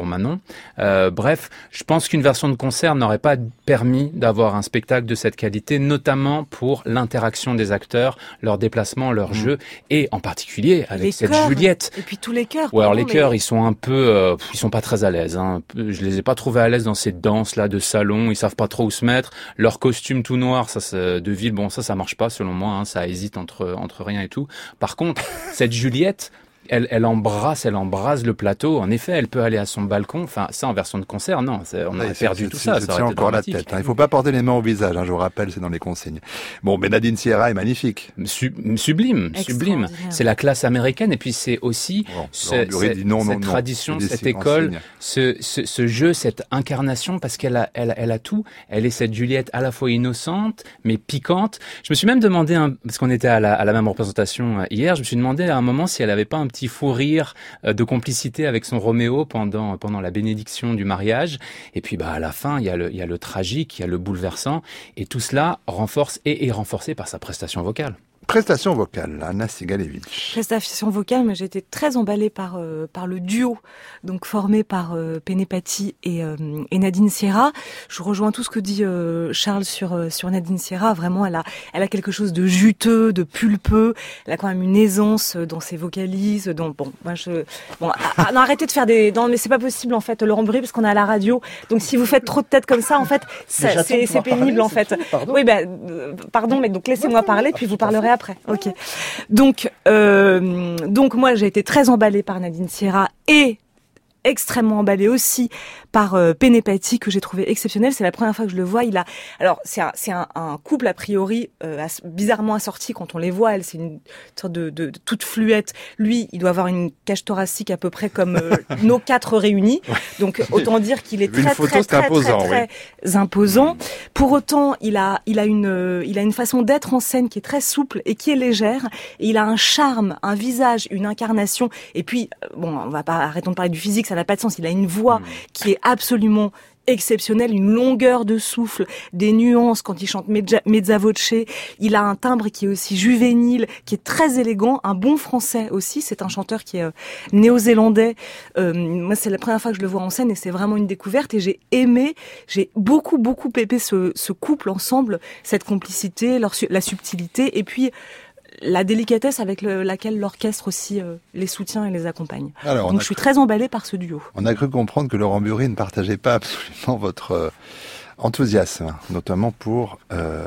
S5: pour Manon. Euh, bref, je pense qu'une version de concert n'aurait pas permis d'avoir un spectacle de cette qualité, notamment pour l'interaction des acteurs, leur déplacement, leur mmh. jeu, et en particulier avec
S7: les
S5: cette
S7: chœurs,
S5: Juliette.
S7: Et puis tous les chœurs.
S5: Ouais, alors les
S7: mais...
S5: chœurs, ils sont un peu, euh, ils sont pas très à l'aise. Hein. Je les ai pas trouvés à l'aise dans ces danses là de salon. Ils savent pas trop où se mettre. Leur costume tout noir, ça, c'est, de ville, bon, ça, ça marche pas selon moi. Hein. Ça hésite entre entre rien et tout. Par contre, cette Juliette. Elle, elle embrasse, elle embrasse le plateau. En effet, elle peut aller à son balcon. Enfin, ça en version de concert, non. C'est, on aurait perdu tout ça. Ça aurait été
S3: encore la tête. Hein. Il faut pas porter les mains au visage. Hein, je vous rappelle, c'est dans les consignes. Bon, mais Nadine Sierra est magnifique.
S5: Sub, sublime, sublime. C'est la classe américaine et puis c'est aussi bon, ce, c'est, dit non, cette non, tradition, non, cette école, ce, ce, ce jeu, cette incarnation, parce qu'elle a, elle, elle a tout. Elle est cette Juliette à la fois innocente mais piquante. Je me suis même demandé, hein, parce qu'on était à la, à la même représentation hier, je me suis demandé à un moment si elle avait pas un petit fou rire de complicité avec son Roméo pendant pendant la bénédiction du mariage. Et puis bah à la fin, il y a le il y a le tragique, il y a le bouleversant, et tout cela renforce et est renforcé par sa prestation vocale.
S3: Prestation vocale, Anna Sigalevitch.
S7: Prestation vocale, mais j'ai été très emballée par euh, par le duo, donc formé par euh, Penepati et, euh, et Nadine Sierra. Je rejoins tout ce que dit euh, Charles sur euh, sur Nadine Sierra. Vraiment, elle a elle a quelque chose de juteux, de pulpeux. Elle a quand même une aisance dans ses vocalises. Donc bon, moi je bon, ah, non, arrêtez de faire des non mais c'est pas possible en fait, Laurent Burry, parce qu'on est à la radio. Donc si vous faites trop de tête comme ça, en fait, ça, c'est c'est pénible parler, en fait. Tout, oui ben euh, pardon, mais donc laissez-moi parler, puis vous parlerez après. Ok. Donc, euh, donc moi j'ai été très emballée par Nadine Sierra et extrêmement emballée aussi par euh, Penepati, que j'ai trouvé exceptionnel. C'est la première fois que je le vois. Il a, alors c'est un, c'est un, un couple a priori euh, as, bizarrement assorti quand on les voit. Elle, c'est une sorte de, de, de toute fluette. Lui, il doit avoir une cage thoracique à peu près comme euh, nos quatre réunis. Donc autant dire qu'il est très très très, très imposant, très, très oui. imposant. Pour autant, il a il a une euh, il a une façon d'être en scène qui est très souple et qui est légère. Et il a un charme, un visage, une incarnation. Et puis euh, bon, on va pas arrêtons de parler du physique. Ça n'a pas de sens. Il a une voix mmh. qui est absolument exceptionnelle, une longueur de souffle, des nuances quand il chante mezza voce. Il a un timbre qui est aussi juvénile, qui est très élégant, un bon français aussi. C'est un chanteur qui est euh, néo-zélandais. Euh, moi, c'est la première fois que je le vois en scène et c'est vraiment une découverte. Et j'ai aimé, j'ai beaucoup, beaucoup aimé ce, ce couple ensemble, cette complicité, leur, la subtilité et puis la délicatesse avec le, laquelle l'orchestre aussi euh, les soutient et les accompagne. Alors, Donc je suis cru... très emballée par ce duo.
S3: On a cru comprendre que Laurent Burry ne partageait pas absolument votre euh, enthousiasme, notamment pour euh,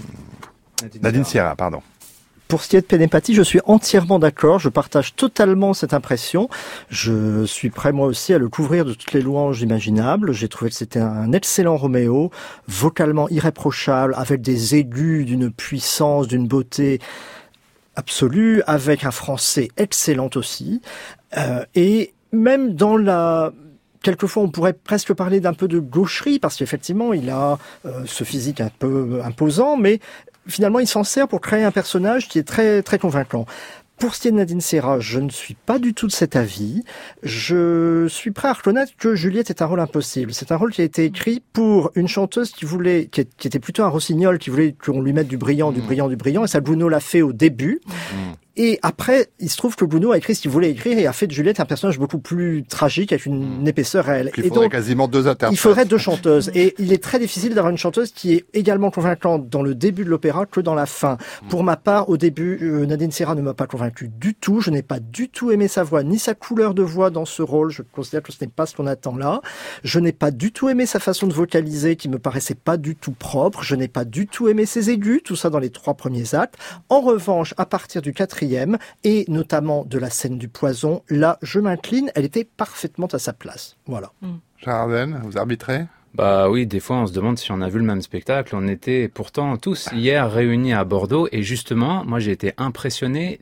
S3: Nadine, Nadine Sierra, pardon.
S4: Pour ce qui est de Penepati, je suis entièrement d'accord, je partage totalement cette impression. Je suis prêt moi aussi à le couvrir de toutes les louanges imaginables. J'ai trouvé que c'était un excellent Roméo, vocalement irréprochable, avec des aigus d'une puissance, d'une beauté absolue, avec un français excellent aussi. Euh, et même dans la... Quelquefois, on pourrait presque parler d'un peu de gaucherie, parce qu'effectivement, il a euh, ce physique un peu imposant, mais finalement, il s'en sert pour créer un personnage qui est très très convaincant. Pour ce qui est de Nadine Sierra, je ne suis pas du tout de cet avis. Je suis prêt à reconnaître que Juliette est un rôle impossible. C'est un rôle qui a été écrit pour une chanteuse qui voulait, qui était plutôt un rossignol, qui voulait qu'on lui mette du brillant, du brillant, du brillant, et ça, Gounod l'a fait au début. Mmh. Et après, il se trouve que Gounod a écrit ce qu'il voulait écrire et a fait de Juliette un personnage beaucoup plus tragique, avec une mmh. épaisseur réelle.
S3: Il faudrait donc quasiment deux interprètes.
S4: Il faudrait deux chanteuses. Et il est très difficile d'avoir une chanteuse qui est également convaincante dans le début de l'opéra que dans la fin. Mmh. Pour ma part, au début, euh, Nadine Sierra ne m'a pas convaincu du tout. Je n'ai pas du tout aimé sa voix, ni sa couleur de voix dans ce rôle. Je considère que ce n'est pas ce qu'on attend là. Je n'ai pas du tout aimé sa façon de vocaliser, qui me paraissait pas du tout propre. Je n'ai pas du tout aimé ses aigus, tout ça dans les trois premiers actes. En revanche, à partir du quatrième, et notamment de la scène du poison, là, je m'incline, elle était parfaitement à sa place. Voilà.
S3: Mmh. Charles, vous arbitrez ?
S5: Bah oui, des fois on se demande si on a vu le même spectacle. On était pourtant tous hier réunis à Bordeaux et justement, moi j'ai été impressionné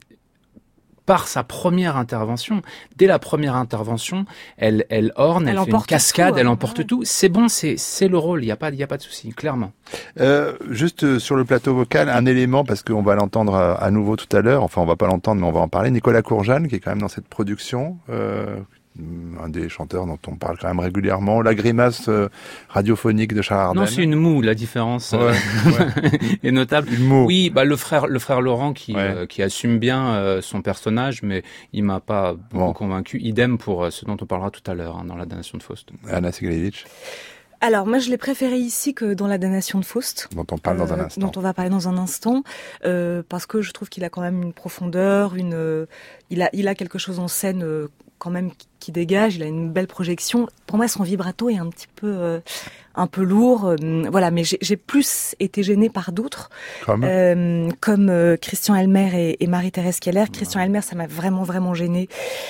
S5: par sa première intervention. Dès la première intervention, elle, elle orne, elle, elle fait une cascade, tout, elle emporte ouais. tout. C'est bon, c'est, c'est le rôle, il n'y a pas, il y a pas de souci, clairement.
S3: Euh, juste sur le plateau vocal, un élément, parce qu'on va l'entendre à nouveau tout à l'heure, enfin on va pas l'entendre, mais on va en parler, Nicolas Courjane, qui est quand même dans cette production, euh, un des chanteurs dont on parle quand même régulièrement. La grimace euh, radiophonique de Charles Ardenne.
S5: Non, c'est une moue, la différence euh,
S3: ouais, ouais.
S5: est notable.
S3: Une moue.
S5: Oui, bah le frère, le frère Laurent qui
S3: Ouais.
S5: euh, qui assume bien euh, son personnage, mais il m'a pas beaucoup
S3: Bon.
S5: convaincu. Idem pour euh, ce dont on parlera tout à l'heure hein, dans la damnation de Faust.
S3: Anna Segalevitch,
S7: Alors moi je l'ai préféré ici que dans la damnation de Faust.
S3: dont on parle dans un
S7: Euh,
S3: instant.
S7: dont on va parler dans un instant, euh, parce que je trouve qu'il a quand même une profondeur, une, euh, il a, il a quelque chose en scène euh, quand même qui, qui dégage. Il a une belle projection. Pour moi, son vibrato est un petit peu, euh, un peu lourd. euh, voilà, mais j'ai, j'ai plus été gênée par d'autres,
S3: Comme
S7: euh, comme euh, Christian Elmer et, et Marie-Thérèse Keller. Christian Elmer, ça m'a vraiment, vraiment gênée.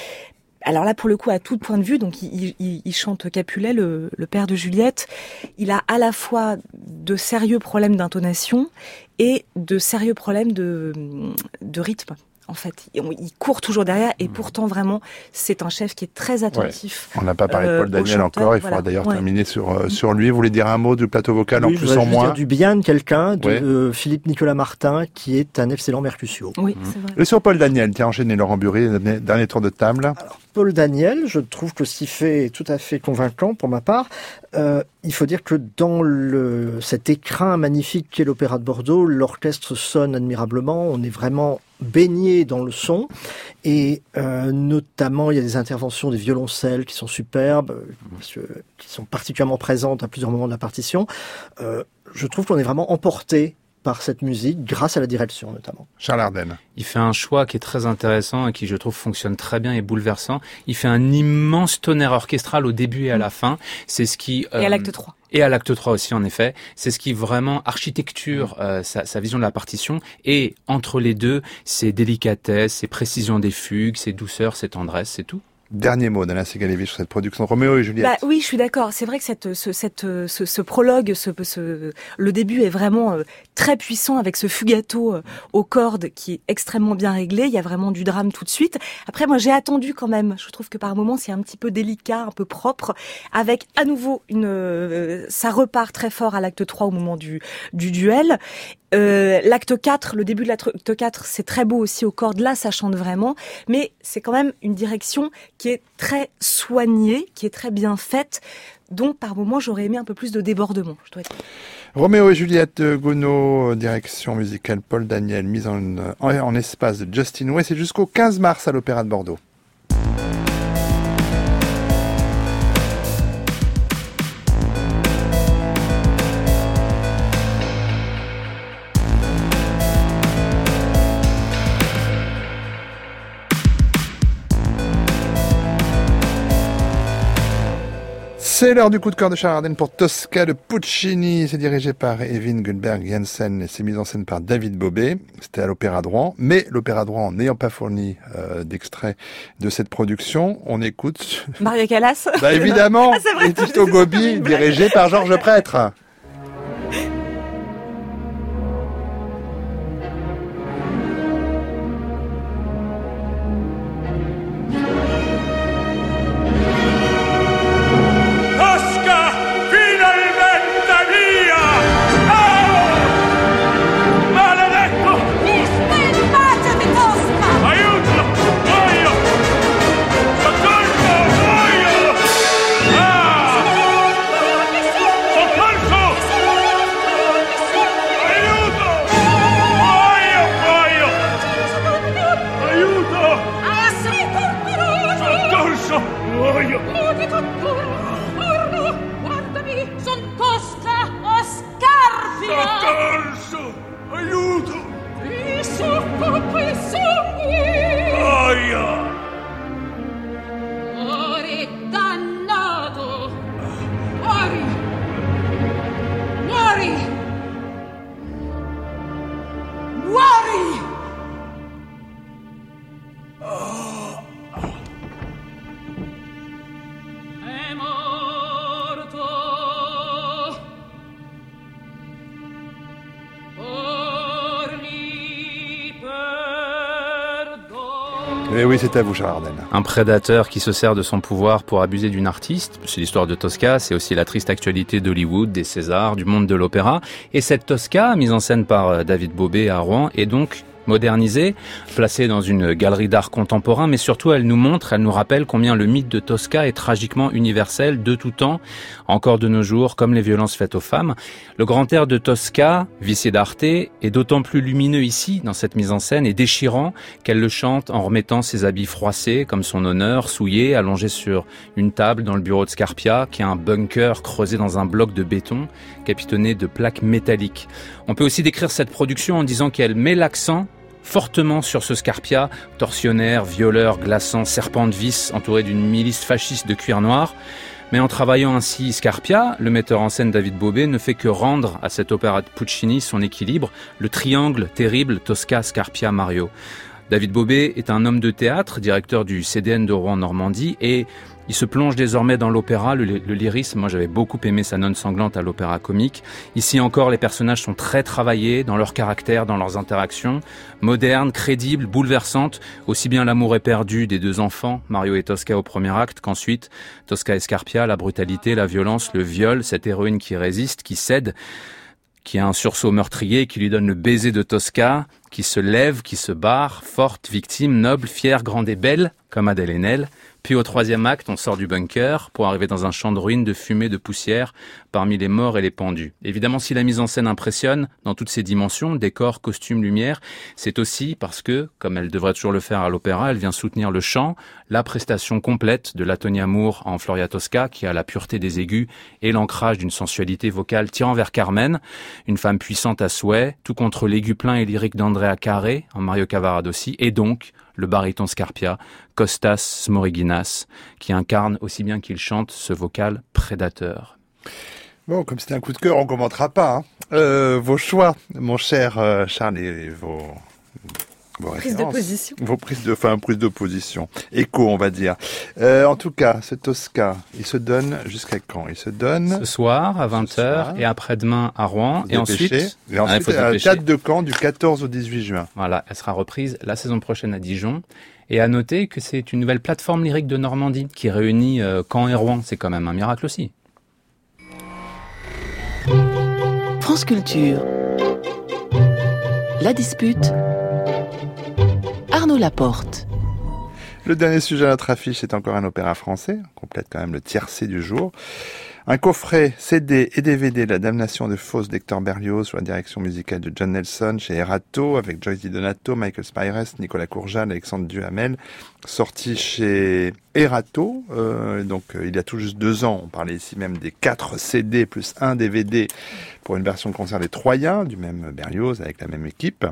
S7: Alors là, pour le coup, à tout point de vue, donc il, il, il chante Capulet, le, le père de Juliette. Il a à la fois de sérieux problèmes d'intonation et de sérieux problèmes de, de rythme. En fait, il, il court toujours derrière et pourtant vraiment, c'est un chef qui est très attentif.
S3: On n'a pas parlé de
S7: euh,
S3: Paul
S7: au
S3: Daniel
S7: chanteur,
S3: encore, il
S7: voilà.
S3: faudra d'ailleurs
S7: Ouais.
S3: terminer sur, euh, sur lui. Vous voulez dire un mot du plateau vocal
S4: Oui,
S3: en
S4: je
S3: plus
S4: voudrais
S3: en
S4: juste
S3: moins
S4: dire du bien de quelqu'un, de
S3: Ouais.
S4: euh, Philippe Nicolas Martin, qui est un excellent Mercutio.
S7: Oui, c'est vrai.
S3: Et sur Paul Daniel, tiens, enchaîné Laurent Bury, dernier, dernier tour de table.
S4: Paul Daniel, je trouve que ce qu'il fait est tout à fait convaincant pour ma part. Euh, il faut dire que dans le, cet écrin magnifique qu'est l'Opéra de Bordeaux, l'orchestre sonne admirablement, on est vraiment baigné dans le son, et euh, notamment il y a des interventions des violoncelles qui sont superbes, euh, parce que- qui sont particulièrement présentes à plusieurs moments de la partition. Euh, je trouve qu'on est vraiment emporté par cette musique, grâce à la direction notamment.
S3: Charles Ardenne.
S5: Il fait un choix qui est très intéressant et qui, je trouve, fonctionne très bien et bouleversant. Il fait un immense tonnerre orchestral au début et à la fin. C'est ce qui...
S7: Et à
S5: euh,
S7: l'acte trois.
S5: Et à l'acte trois aussi, en effet. C'est ce qui vraiment architecture euh, sa, sa vision de la partition. Et entre les deux, c'est délicatesse, c'est précision des fugues, c'est douceur, c'est tendresse, c'est tout.
S3: Dernier mot d'Anna Segalevitch sur cette production. Roméo et Juliette.
S7: Bah oui, je suis d'accord. C'est vrai que cette, ce, cette, ce, ce prologue, ce, ce, le début est vraiment euh, très puissant avec ce fugato euh, aux cordes qui est extrêmement bien réglé. Il y a vraiment du drame tout de suite. Après, moi, j'ai attendu quand même. Je trouve que par moments, c'est un petit peu délicat, un peu propre, avec à nouveau une, euh, ça repart très fort à l'acte trois au moment du, du duel. Euh, l'acte quatre, le début de l'acte quatre, c'est très beau aussi aux cordes. Là, ça chante vraiment. Mais c'est quand même une direction qui est très soignée, qui est très bien faite. Donc, par moments, j'aurais aimé un peu plus de débordement, je dois dire.
S3: Roméo et Juliette de Gounod, direction musicale Paul Daniel, mise en, en, en espace de Justin Way. C'est jusqu'au quinze mars à l'Opéra de Bordeaux. C'est l'heure du coup de cœur de Charles Ardenne pour Tosca de Puccini. C'est dirigé par Evin Gullberg Jensen et c'est mis en scène par David Bobet. C'était à l'Opéra de Rouen. Mais l'Opéra de Rouen, n'ayant pas fourni euh, d'extrait de cette production, on écoute...
S7: Maria Callas.
S3: Bah évidemment,
S7: Ah, c'est vrai,
S3: et Tito
S7: c'est
S3: Gobi,
S7: une blague.
S3: dirigé par Georges Prêtre.
S6: Tosca, finalmente via! Oh! Maledetto!
S1: Spacciati, Tosca!
S6: Aiuto! Muoio! Soccorso! Muoio! Ah! Soccorso! Aiuto! Muoio! Muoio! Aiuto! Soccorso! Muoio!
S1: Guardami, son Tosca a Scarpia!
S6: Soccorso! Aiuto!
S1: Il succo quei sangue!
S6: Muoio!
S1: Muori, dannato! Muori! Muori! Muori! È morto! Orli perdono!
S3: Et oui, c'est à vous Charles Ardenne.
S5: Un prédateur qui se sert de son pouvoir pour abuser d'une artiste. C'est l'histoire de Tosca, c'est aussi la triste actualité d'Hollywood, des Césars, du monde de l'opéra. Et cette Tosca, mise en scène par David Bobet à Rouen, est donc modernisée, placée dans une galerie d'art contemporain, mais surtout elle nous montre, elle nous rappelle combien le mythe de Tosca est tragiquement universel de tout temps, encore de nos jours, comme les violences faites aux femmes. Le grand air de Tosca, Vici d'Arte, est d'autant plus lumineux ici, dans cette mise en scène, et déchirant qu'elle le chante en remettant ses habits froissés, comme son honneur, souillé, allongé sur une table dans le bureau de Scarpia, qui est un bunker creusé dans un bloc de béton, capitonné de plaques métalliques. On peut aussi décrire cette production en disant qu'elle met l'accent fortement sur ce Scarpia, tortionnaire, violeur, glaçant, serpent de vis, entouré d'une milice fasciste de cuir noir. Mais en travaillant ainsi Scarpia, le metteur en scène David Bobet ne fait que rendre à cet opéra de Puccini son équilibre, le triangle terrible Tosca, Scarpia, Mario. David Bobet est un homme de théâtre, directeur du C D N de Rouen-Normandie, et il se plonge désormais dans l'opéra, le, le lyrisme. Moi, j'avais beaucoup aimé sa nonne sanglante à l'opéra comique. Ici encore, les personnages sont très travaillés dans leur caractère, dans leurs interactions, modernes, crédibles, bouleversantes. Aussi bien l'amour éperdu des deux enfants, Mario et Tosca au premier acte, qu'ensuite Tosca et Scarpia, la brutalité, la violence, le viol, cette héroïne qui résiste, qui cède, qui a un sursaut meurtrier, qui lui donne le baiser de Tosca, qui se lève, qui se barre, forte, victime, noble, fière, grande et belle, comme Adèle Haenel. Puis au troisième acte, on sort du bunker pour arriver dans un champ de ruines, de fumée, de poussière, parmi les morts et les pendus. Évidemment, si la mise en scène impressionne dans toutes ses dimensions, décor, costume, lumière, c'est aussi parce que, comme elle devrait toujours le faire à l'opéra, elle vient soutenir le chant, la prestation complète de Latonia Moore en Floria Tosca, qui a la pureté des aigus et l'ancrage d'une sensualité vocale tirant vers Carmen, une femme puissante à souhait, tout contre l'aigu plein et lyrique d'Andrea Carré en Mario Cavaradossi, et donc le baryton Scarpia, Kostas Smoriginas, qui incarne aussi bien qu'il chante ce vocal prédateur.
S3: Bon, comme c'était un coup de cœur, on commentera pas. Hein. Euh, vos choix, mon cher euh, Charles, et vos, vos
S7: prises de position.
S3: Vos prises de, enfin, prises de position. Écho, on va dire. Euh, en tout cas, ce Tosca, il se donne jusqu'à quand? Il se donne...
S5: Ce soir, à vingt heures, et après-demain à Rouen. Et ensuite,
S3: et ensuite,
S5: ah,
S3: à la date de Caen, du quatorze au dix-huit juin.
S5: Voilà, elle sera reprise la saison prochaine à Dijon. Et à noter que c'est une nouvelle plateforme lyrique de Normandie qui réunit euh, Caen et Rouen. C'est quand même un miracle aussi.
S2: France Culture. La dispute. Arnaud Laporte.
S3: Le dernier sujet à notre affiche, c'est encore un opéra français. On complète quand même le tiercé du jour. Un coffret C D et D V D de la damnation de Faust d'Hector Berlioz sous la direction musicale de John Nelson chez Erato avec Joyce Di Donato, Michael Spires, Nicolas Courjal, Alexandre Duhamel, sorti chez Erato. Euh, donc euh, il y a tout juste deux ans, on parlait ici même des quatre C D plus un D V D pour une version de concert des Troyens du même Berlioz avec la même équipe.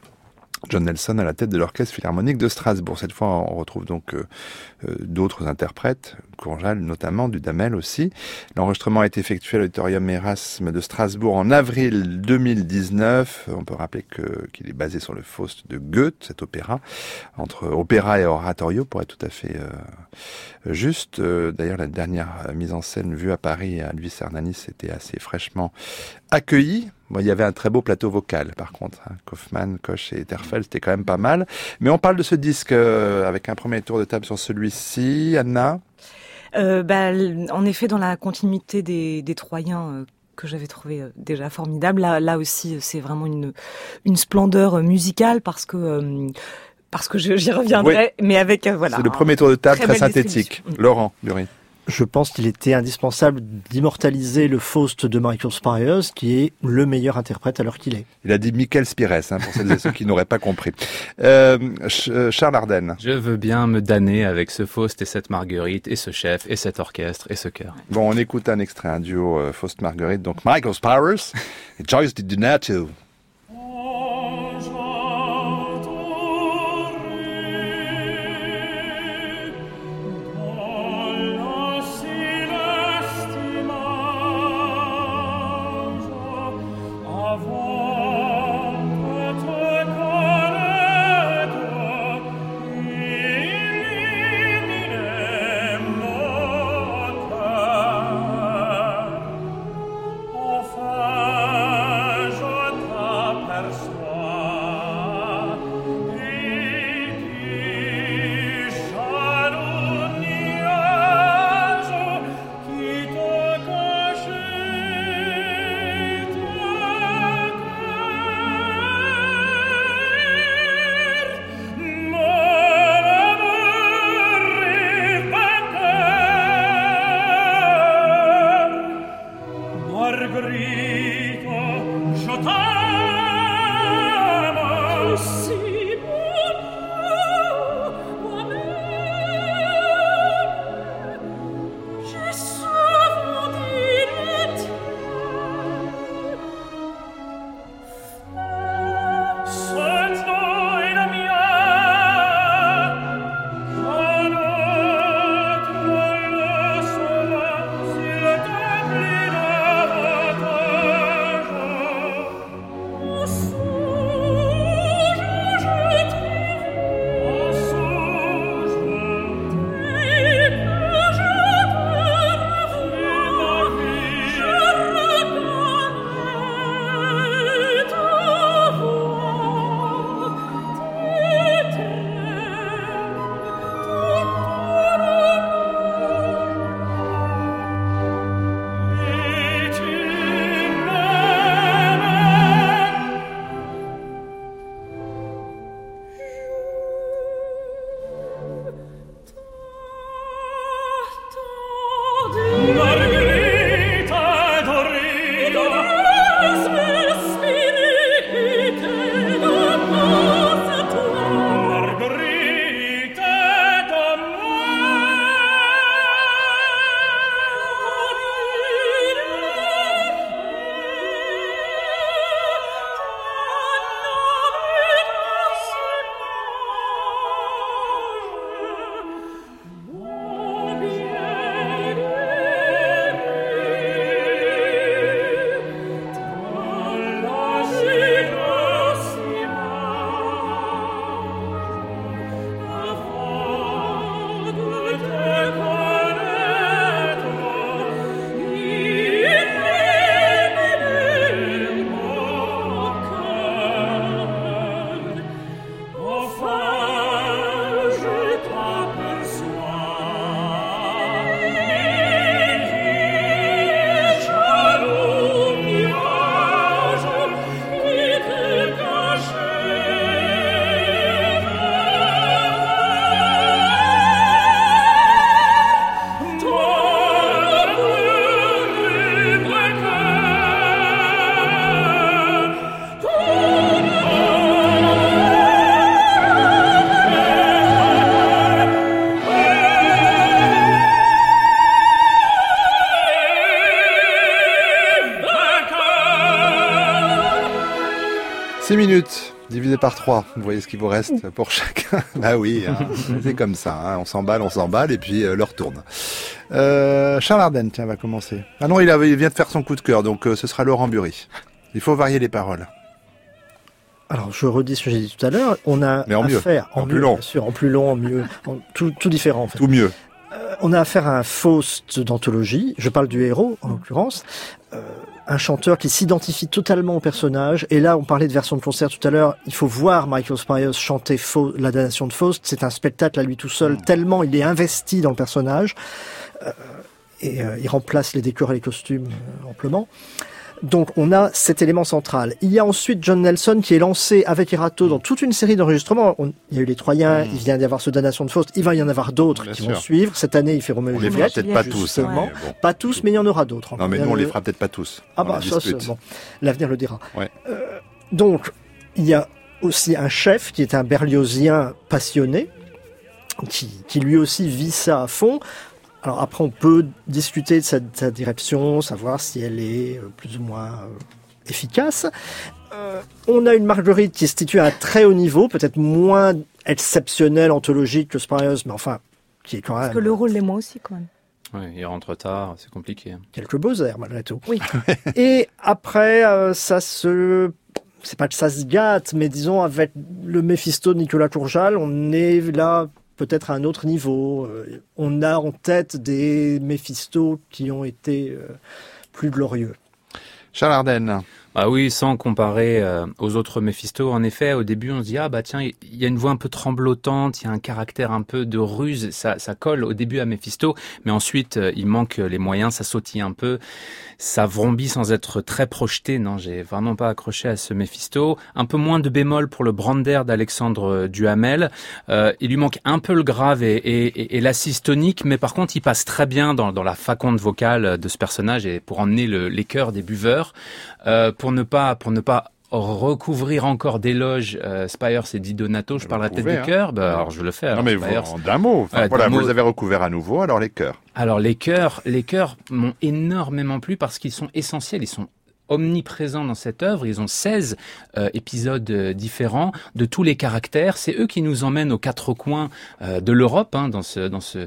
S3: John Nelson à la tête de l'Orchestre Philharmonique de Strasbourg. Cette fois, on retrouve donc euh, euh, d'autres interprètes, Courjal notamment, Dudamel aussi. L'enregistrement a été effectué à l'Auditorium Erasme de Strasbourg en avril deux mille dix-neuf. On peut rappeler que, qu'il est basé sur le Faust de Goethe, cet opéra, entre opéra et oratorio, pour être tout à fait euh, juste. Euh, d'ailleurs, la dernière mise en scène vue à Paris à Luis Hernanis était assez fraîchement accueillie. Bon, il y avait un très beau plateau vocal, par contre. Hein. Kaufmann, Koch et Terfel, c'était quand même pas mal. Mais on parle de ce disque euh, avec un premier tour de table sur celui-ci. Anna
S7: euh, bah, En effet, dans la continuité des, des Troyens... Euh... que j'avais trouvé déjà formidable. Là, là aussi, c'est vraiment une, une splendeur musicale parce que, euh, parce que je, j'y reviendrai, oui. mais avec, euh, voilà.
S3: C'est le premier tour de table très, très synthétique. Laurent Dury.
S4: Je pense qu'il était indispensable d'immortaliser le Faust de Michael Spires, qui est le meilleur interprète à l'heure qu'il est.
S3: Il a dit Michael Spires, hein, pour celles et ceux qui n'auraient pas compris. Euh, Charles Ardenne.
S5: Je veux bien me damner avec ce Faust et cette Marguerite, et ce chef, et cet orchestre, et ce chœur.
S3: Bon, on écoute un extrait, un duo euh, Faust-Marguerite, donc Michael Spires et Joyce Di Donato.
S6: Enfin, je Margherita, je t'aime.
S3: six minutes, divisé par trois. Vous voyez ce qu'il vous reste pour chacun. Ah oui, hein, c'est comme ça. Hein, on s'emballe, on s'emballe, et puis euh, l'heure tourne. Euh, Charles Ardenne, tiens, va commencer. Ah non, il, avait, il vient de faire son coup de cœur, donc euh, ce sera Laurent Bury. Il faut varier les paroles.
S4: Alors, je redis ce que j'ai dit tout à l'heure. On a
S3: Mais en mieux,
S4: affaire,
S3: en,
S4: en
S3: plus
S4: mieux,
S3: long.
S4: Bien sûr, en plus long, en mieux, en, tout, tout différent en fait.
S3: Tout mieux.
S4: Euh, on a affaire à un Faust d'anthologie. Je parle du héros, en l'occurrence. Euh, un chanteur qui s'identifie totalement au personnage. Et là, on parlait de version de concert tout à l'heure. Il faut voir Michael Spyers chanter Faust, la damnation de Faust. C'est un spectacle à lui tout seul, mmh. tellement il est investi dans le personnage. Euh, et euh, il remplace les décors et les costumes euh, amplement. Donc on a cet élément central. Il y a ensuite John Nelson qui est lancé avec Erato dans toute une série d'enregistrements. On, il y a eu les Troyens, mmh. il vient d'y avoir ce Damnation de Faust, il va y en avoir d'autres qui sûr. vont suivre. Cette année, il fait Roméo et Juliette.
S3: On les fera peut-être pas tous. Hein,
S4: bon. Pas tous, mais il y en aura d'autres.
S3: Non mais nous on les fera peut-être pas tous.
S4: Ah bah ça, c'est bon. L'avenir le dira.
S3: Ouais.
S4: Euh, donc il y a aussi un chef qui est un berliozien passionné, qui, qui lui aussi vit ça à fond. Alors après, on peut discuter de sa, de sa direction, savoir si elle est euh, plus ou moins euh, efficace. Euh, on a une Marguerite qui se situe à un très haut niveau, peut-être moins exceptionnelle, anthologique que Spyers, mais enfin, qui est quand même...
S7: Parce que le rôle l'est moins aussi, quand même.
S5: Oui, il rentre tard, c'est compliqué.
S4: Quelques beaux airs, malgré tout.
S7: Oui.
S4: Et après, euh, ça se... C'est pas que ça se gâte, mais disons, avec le Méphisto de Nicolas Courjal, on est là... peut-être à un autre niveau. On a en tête des Méphisto qui ont été plus glorieux.
S3: Charles Ardenne.
S5: Bah oui, sans comparer euh, aux autres Méphisto. En effet, au début, on se dit ah bah tiens, il y a une voix un peu tremblotante, il y a un caractère un peu de ruse, ça, ça colle au début à Méphisto, mais ensuite euh, il manque les moyens, ça sautille un peu, ça vrombit sans être très projeté. Non, j'ai vraiment pas accroché à ce Méphisto. Un peu moins de bémol pour le Brander d'Alexandre Duhamel. Euh, il lui manque un peu le grave et, et, et, et l'assise tonique, mais par contre, il passe très bien dans, dans la faconde vocale de ce personnage et pour emmener le, les cœurs des buveurs. Euh, pour ne pas, pour ne pas recouvrir encore d'éloges euh, Spires et Di Donato, je parlerai peut-être des
S3: hein.
S5: cœurs. Bah, alors je le fais.
S3: Non
S5: alors,
S3: mais
S5: Spires.
S3: vous, d'un mot. Enfin,
S5: Ouais,
S3: voilà,
S5: d'un
S3: vous
S5: mot.
S3: les avez recouverts à nouveau. Alors les chœurs.
S5: Alors les chœurs, les chœurs m'ont énormément plu parce qu'ils sont essentiels, ils sont omniprésents dans cette œuvre. Ils ont seize euh, épisodes euh, différents de tous les caractères. C'est eux qui nous emmènent aux quatre coins euh, de l'Europe, hein, dans ce, dans ce,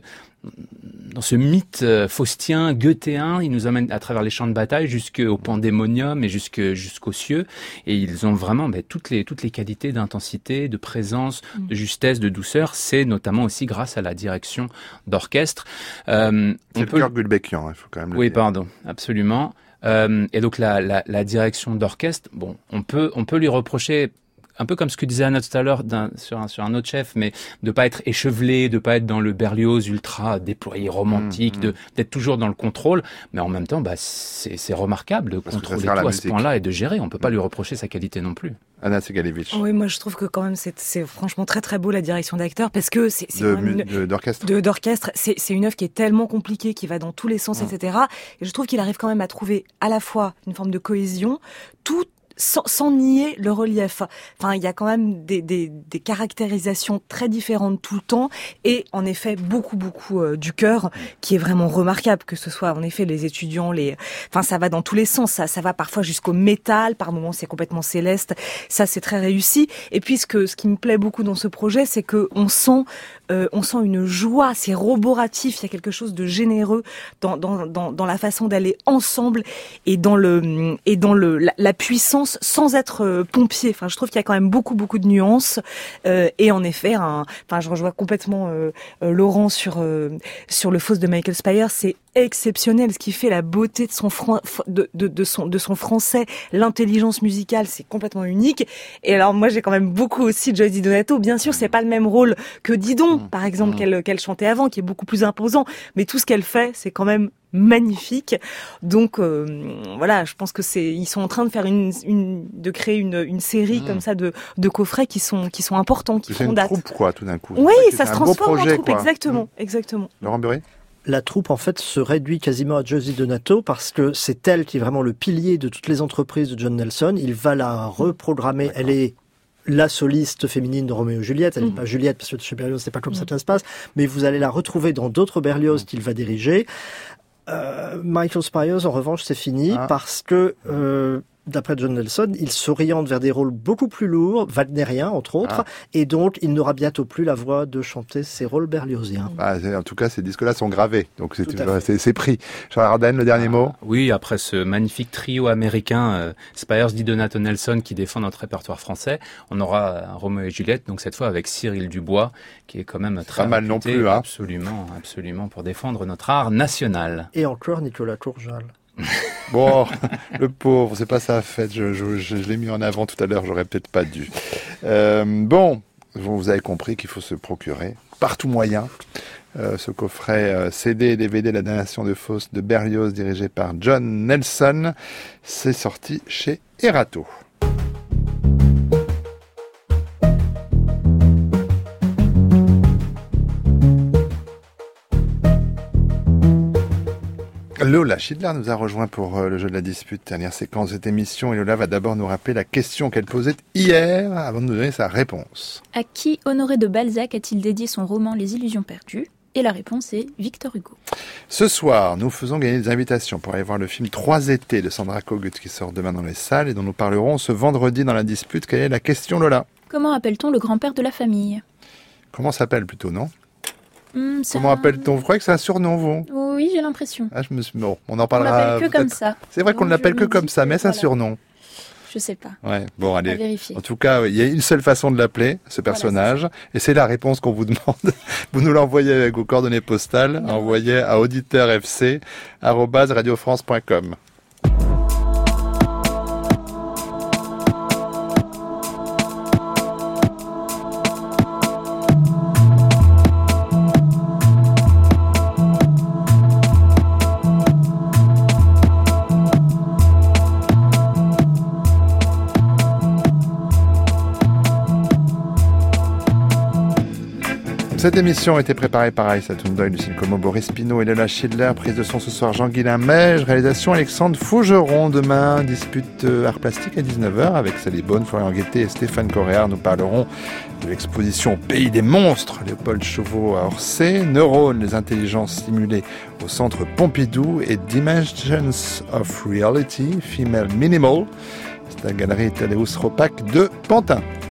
S5: dans ce mythe euh, faustien, goéthéen. Ils nous emmènent à travers les champs de bataille jusqu'au pandémonium et jusque, jusqu'aux cieux. Et ils ont vraiment ben, toutes les, toutes les qualités d'intensité, de présence, de justesse, de douceur. C'est notamment aussi grâce à la direction d'orchestre. Euh,
S3: C'est
S5: on
S3: le
S5: peut...
S3: chœur Gulbenkian, il faut quand même le
S5: Oui,
S3: dire.
S5: pardon, absolument. Euh, et donc la, la, la direction d'orchestre, bon, on peut, on peut lui reprocher, un peu comme ce que disait Anna tout à l'heure d'un, sur, un, sur un autre chef, mais de pas être échevelé, de pas être dans le Berlioz ultra déployé, romantique,
S3: Mmh,
S5: de d'être toujours dans le contrôle. Mais en même temps, bah, c'est, c'est remarquable de
S3: Parce que ça
S5: contrôler
S3: sert à la
S5: tout à ce
S3: musique.
S5: point-là et de gérer. On peut pas lui reprocher sa qualité non plus.
S3: Anna Segalevich.
S7: Oui, moi je trouve que quand même c'est, c'est franchement très très beau la direction d'acteur parce que c'est, c'est
S3: De,
S7: quand même
S3: mu-
S7: une-
S3: de- d'orchestre.
S7: de, d'orchestre, c'est, c'est une œuvre qui est tellement compliquée, qui va dans tous les sens,
S3: Mm.
S7: et cetera. Et je trouve qu'il arrive quand même à trouver à la fois une forme de cohésion, tout sans, sans nier le relief. Enfin, il y a quand même des, des, des caractérisations très différentes tout le temps, et en effet beaucoup beaucoup euh, du chœur qui est vraiment remarquable, que ce soit en effet les étudiants, les, enfin ça va dans tous les sens, ça, ça va parfois jusqu'au métal, par moments c'est complètement céleste, ça c'est très réussi. Et puis ce que ce qui me plaît beaucoup dans ce projet, c'est que on sent Euh, on sent une joie, c'est roboratif, il y a quelque chose de généreux dans, dans, dans, dans la façon d'aller ensemble et dans, le, et dans le, la, la puissance sans être euh, pompier. Enfin, je trouve qu'il y a quand même beaucoup, beaucoup de nuances. Euh, et en effet, un, enfin, je rejoins complètement euh, euh, Laurent sur, euh, sur le Faust de Michael Spires. C'est exceptionnel, ce qui fait la beauté de son, fran- de, de, de, son, de son français, l'intelligence musicale, c'est complètement unique. Et alors moi j'ai quand même beaucoup aussi de Joyce Di Donato. Bien sûr, c'est pas le même rôle que Didon, par exemple, qu'elle, qu'elle chantait avant, qui est beaucoup plus imposant. Mais tout ce qu'elle fait, c'est quand même magnifique. Donc euh, voilà, je pense que c'est, ils sont en train de faire une, une de créer une, une série
S3: Mmh.
S7: comme ça de, de coffrets qui sont, qui sont importants, qui
S3: C'est
S7: font
S3: une
S7: date.
S3: troupe, quoi, tout d'un coup.
S7: Oui,
S3: C'est
S7: ça
S3: un
S7: se
S3: beau
S7: transforme
S3: projet,
S7: en troupe,
S3: quoi.
S7: exactement,
S3: Mmh.
S7: exactement.
S3: Laurent Burry.
S4: La troupe, en fait, se réduit quasiment à Joyce Di Donato parce que c'est elle qui est vraiment le pilier de toutes les entreprises de John Nelson. Il va la reprogrammer. Elle est la soliste féminine de Roméo et Juliette. Elle n'est
S7: Mm.
S4: pas Juliette parce que chez Berlioz, c'est pas comme ça que ça se passe. Mais vous allez la retrouver dans d'autres Berlioz qu'il va diriger. Euh, Michael Spires, en revanche, c'est fini
S3: Ah.
S4: parce que, euh, d'après John Nelson, il s'oriente vers des rôles beaucoup plus lourds, wagnériens entre autres,
S3: Ah.
S4: et donc il n'aura bientôt plus la voix de chanter ses rôles berlioziens.
S3: Ah, c'est- en tout cas, ces disques-là sont gravés, donc c'est,
S4: Tout à fait.
S3: c'est, c'est pris. Charles Ardenne, le dernier mot.
S5: Oui, après ce magnifique trio américain, euh, Spires, Di Donato, Nelson, qui défend notre répertoire français, on aura un Roméo et Juliette, donc cette fois avec Cyril Dubois, qui est quand même très
S3: Pas mal non
S5: réputé,
S3: plus, hein.
S5: absolument, absolument, pour défendre notre art national.
S4: Et encore Nicolas Courjal.
S3: Bon, le pauvre, c'est pas sa fête. Je, je, je, je l'ai mis en avant tout à l'heure, j'aurais peut-être pas dû. Euh, bon, vous avez compris qu'il faut se procurer, par tout moyen, euh, ce coffret euh, C D et D V D La damnation de Faust de Berlioz, dirigé par John Nelson. C'est sorti chez Erato. Lola Schindler nous a rejoint pour euh, le jeu de la dispute, dernière séquence de cette émission. Et Lola va d'abord nous rappeler la question qu'elle posait hier avant de nous donner sa réponse.
S8: À qui Honoré de Balzac a-t-il dédié son roman Les Illusions perdues ? Et la réponse est Victor Hugo.
S3: Ce soir, nous faisons gagner des invitations pour aller voir le film Trois étés de Sandra Kogut qui sort demain dans les salles et dont nous parlerons ce vendredi dans la dispute. Quelle est la question, Lola?
S8: Comment appelle-t-on le grand-père de la famille ?
S3: Comment s'appelle plutôt, non?
S8: Hum, c'est
S3: Comment
S8: un-
S3: appelle-t-on? Vous croyez que c'est un surnom, vous?
S8: Oui, j'ai l'impression.
S3: Ah, je me suis... Bon, on en
S8: On
S3: parlera.
S8: l'appelle que comme
S3: peut-être.
S8: ça.
S3: C'est vrai qu'on ne
S8: Donc,
S3: l'appelle
S8: je
S3: que
S8: me
S3: comme
S8: dis
S3: ça,
S8: que
S3: mais c'est un
S8: voilà.
S3: surnom.
S8: Je sais pas.
S3: Ouais, bon,
S8: À
S3: allez.
S8: vérifier.
S3: En tout cas, il y a une seule façon de l'appeler, ce personnage, et c'est la réponse qu'on vous demande. Vous nous l'envoyez avec vos coordonnées postales, envoyez à auditeur f c arobase radio france point com. Cette émission a été préparée par Aïssa Toundoy, Lucine Como, Boris Pinot et Léla Schindler. Prise de son ce soir, Jean-Guilain Mège. Réalisation, Alexandre Fougeron. Demain, dispute art plastique à dix-neuf heures avec Sally Bonne, Florian Guettet et Stéphane Corréard. Nous parlerons de l'exposition Pays des monstres, Léopold Chauveau à Orsay. Neurones, les intelligences simulées au centre Pompidou. Et Dimensions of Reality, Female Minimal. C'est la galerie Tadeusz Ropac de Pantin.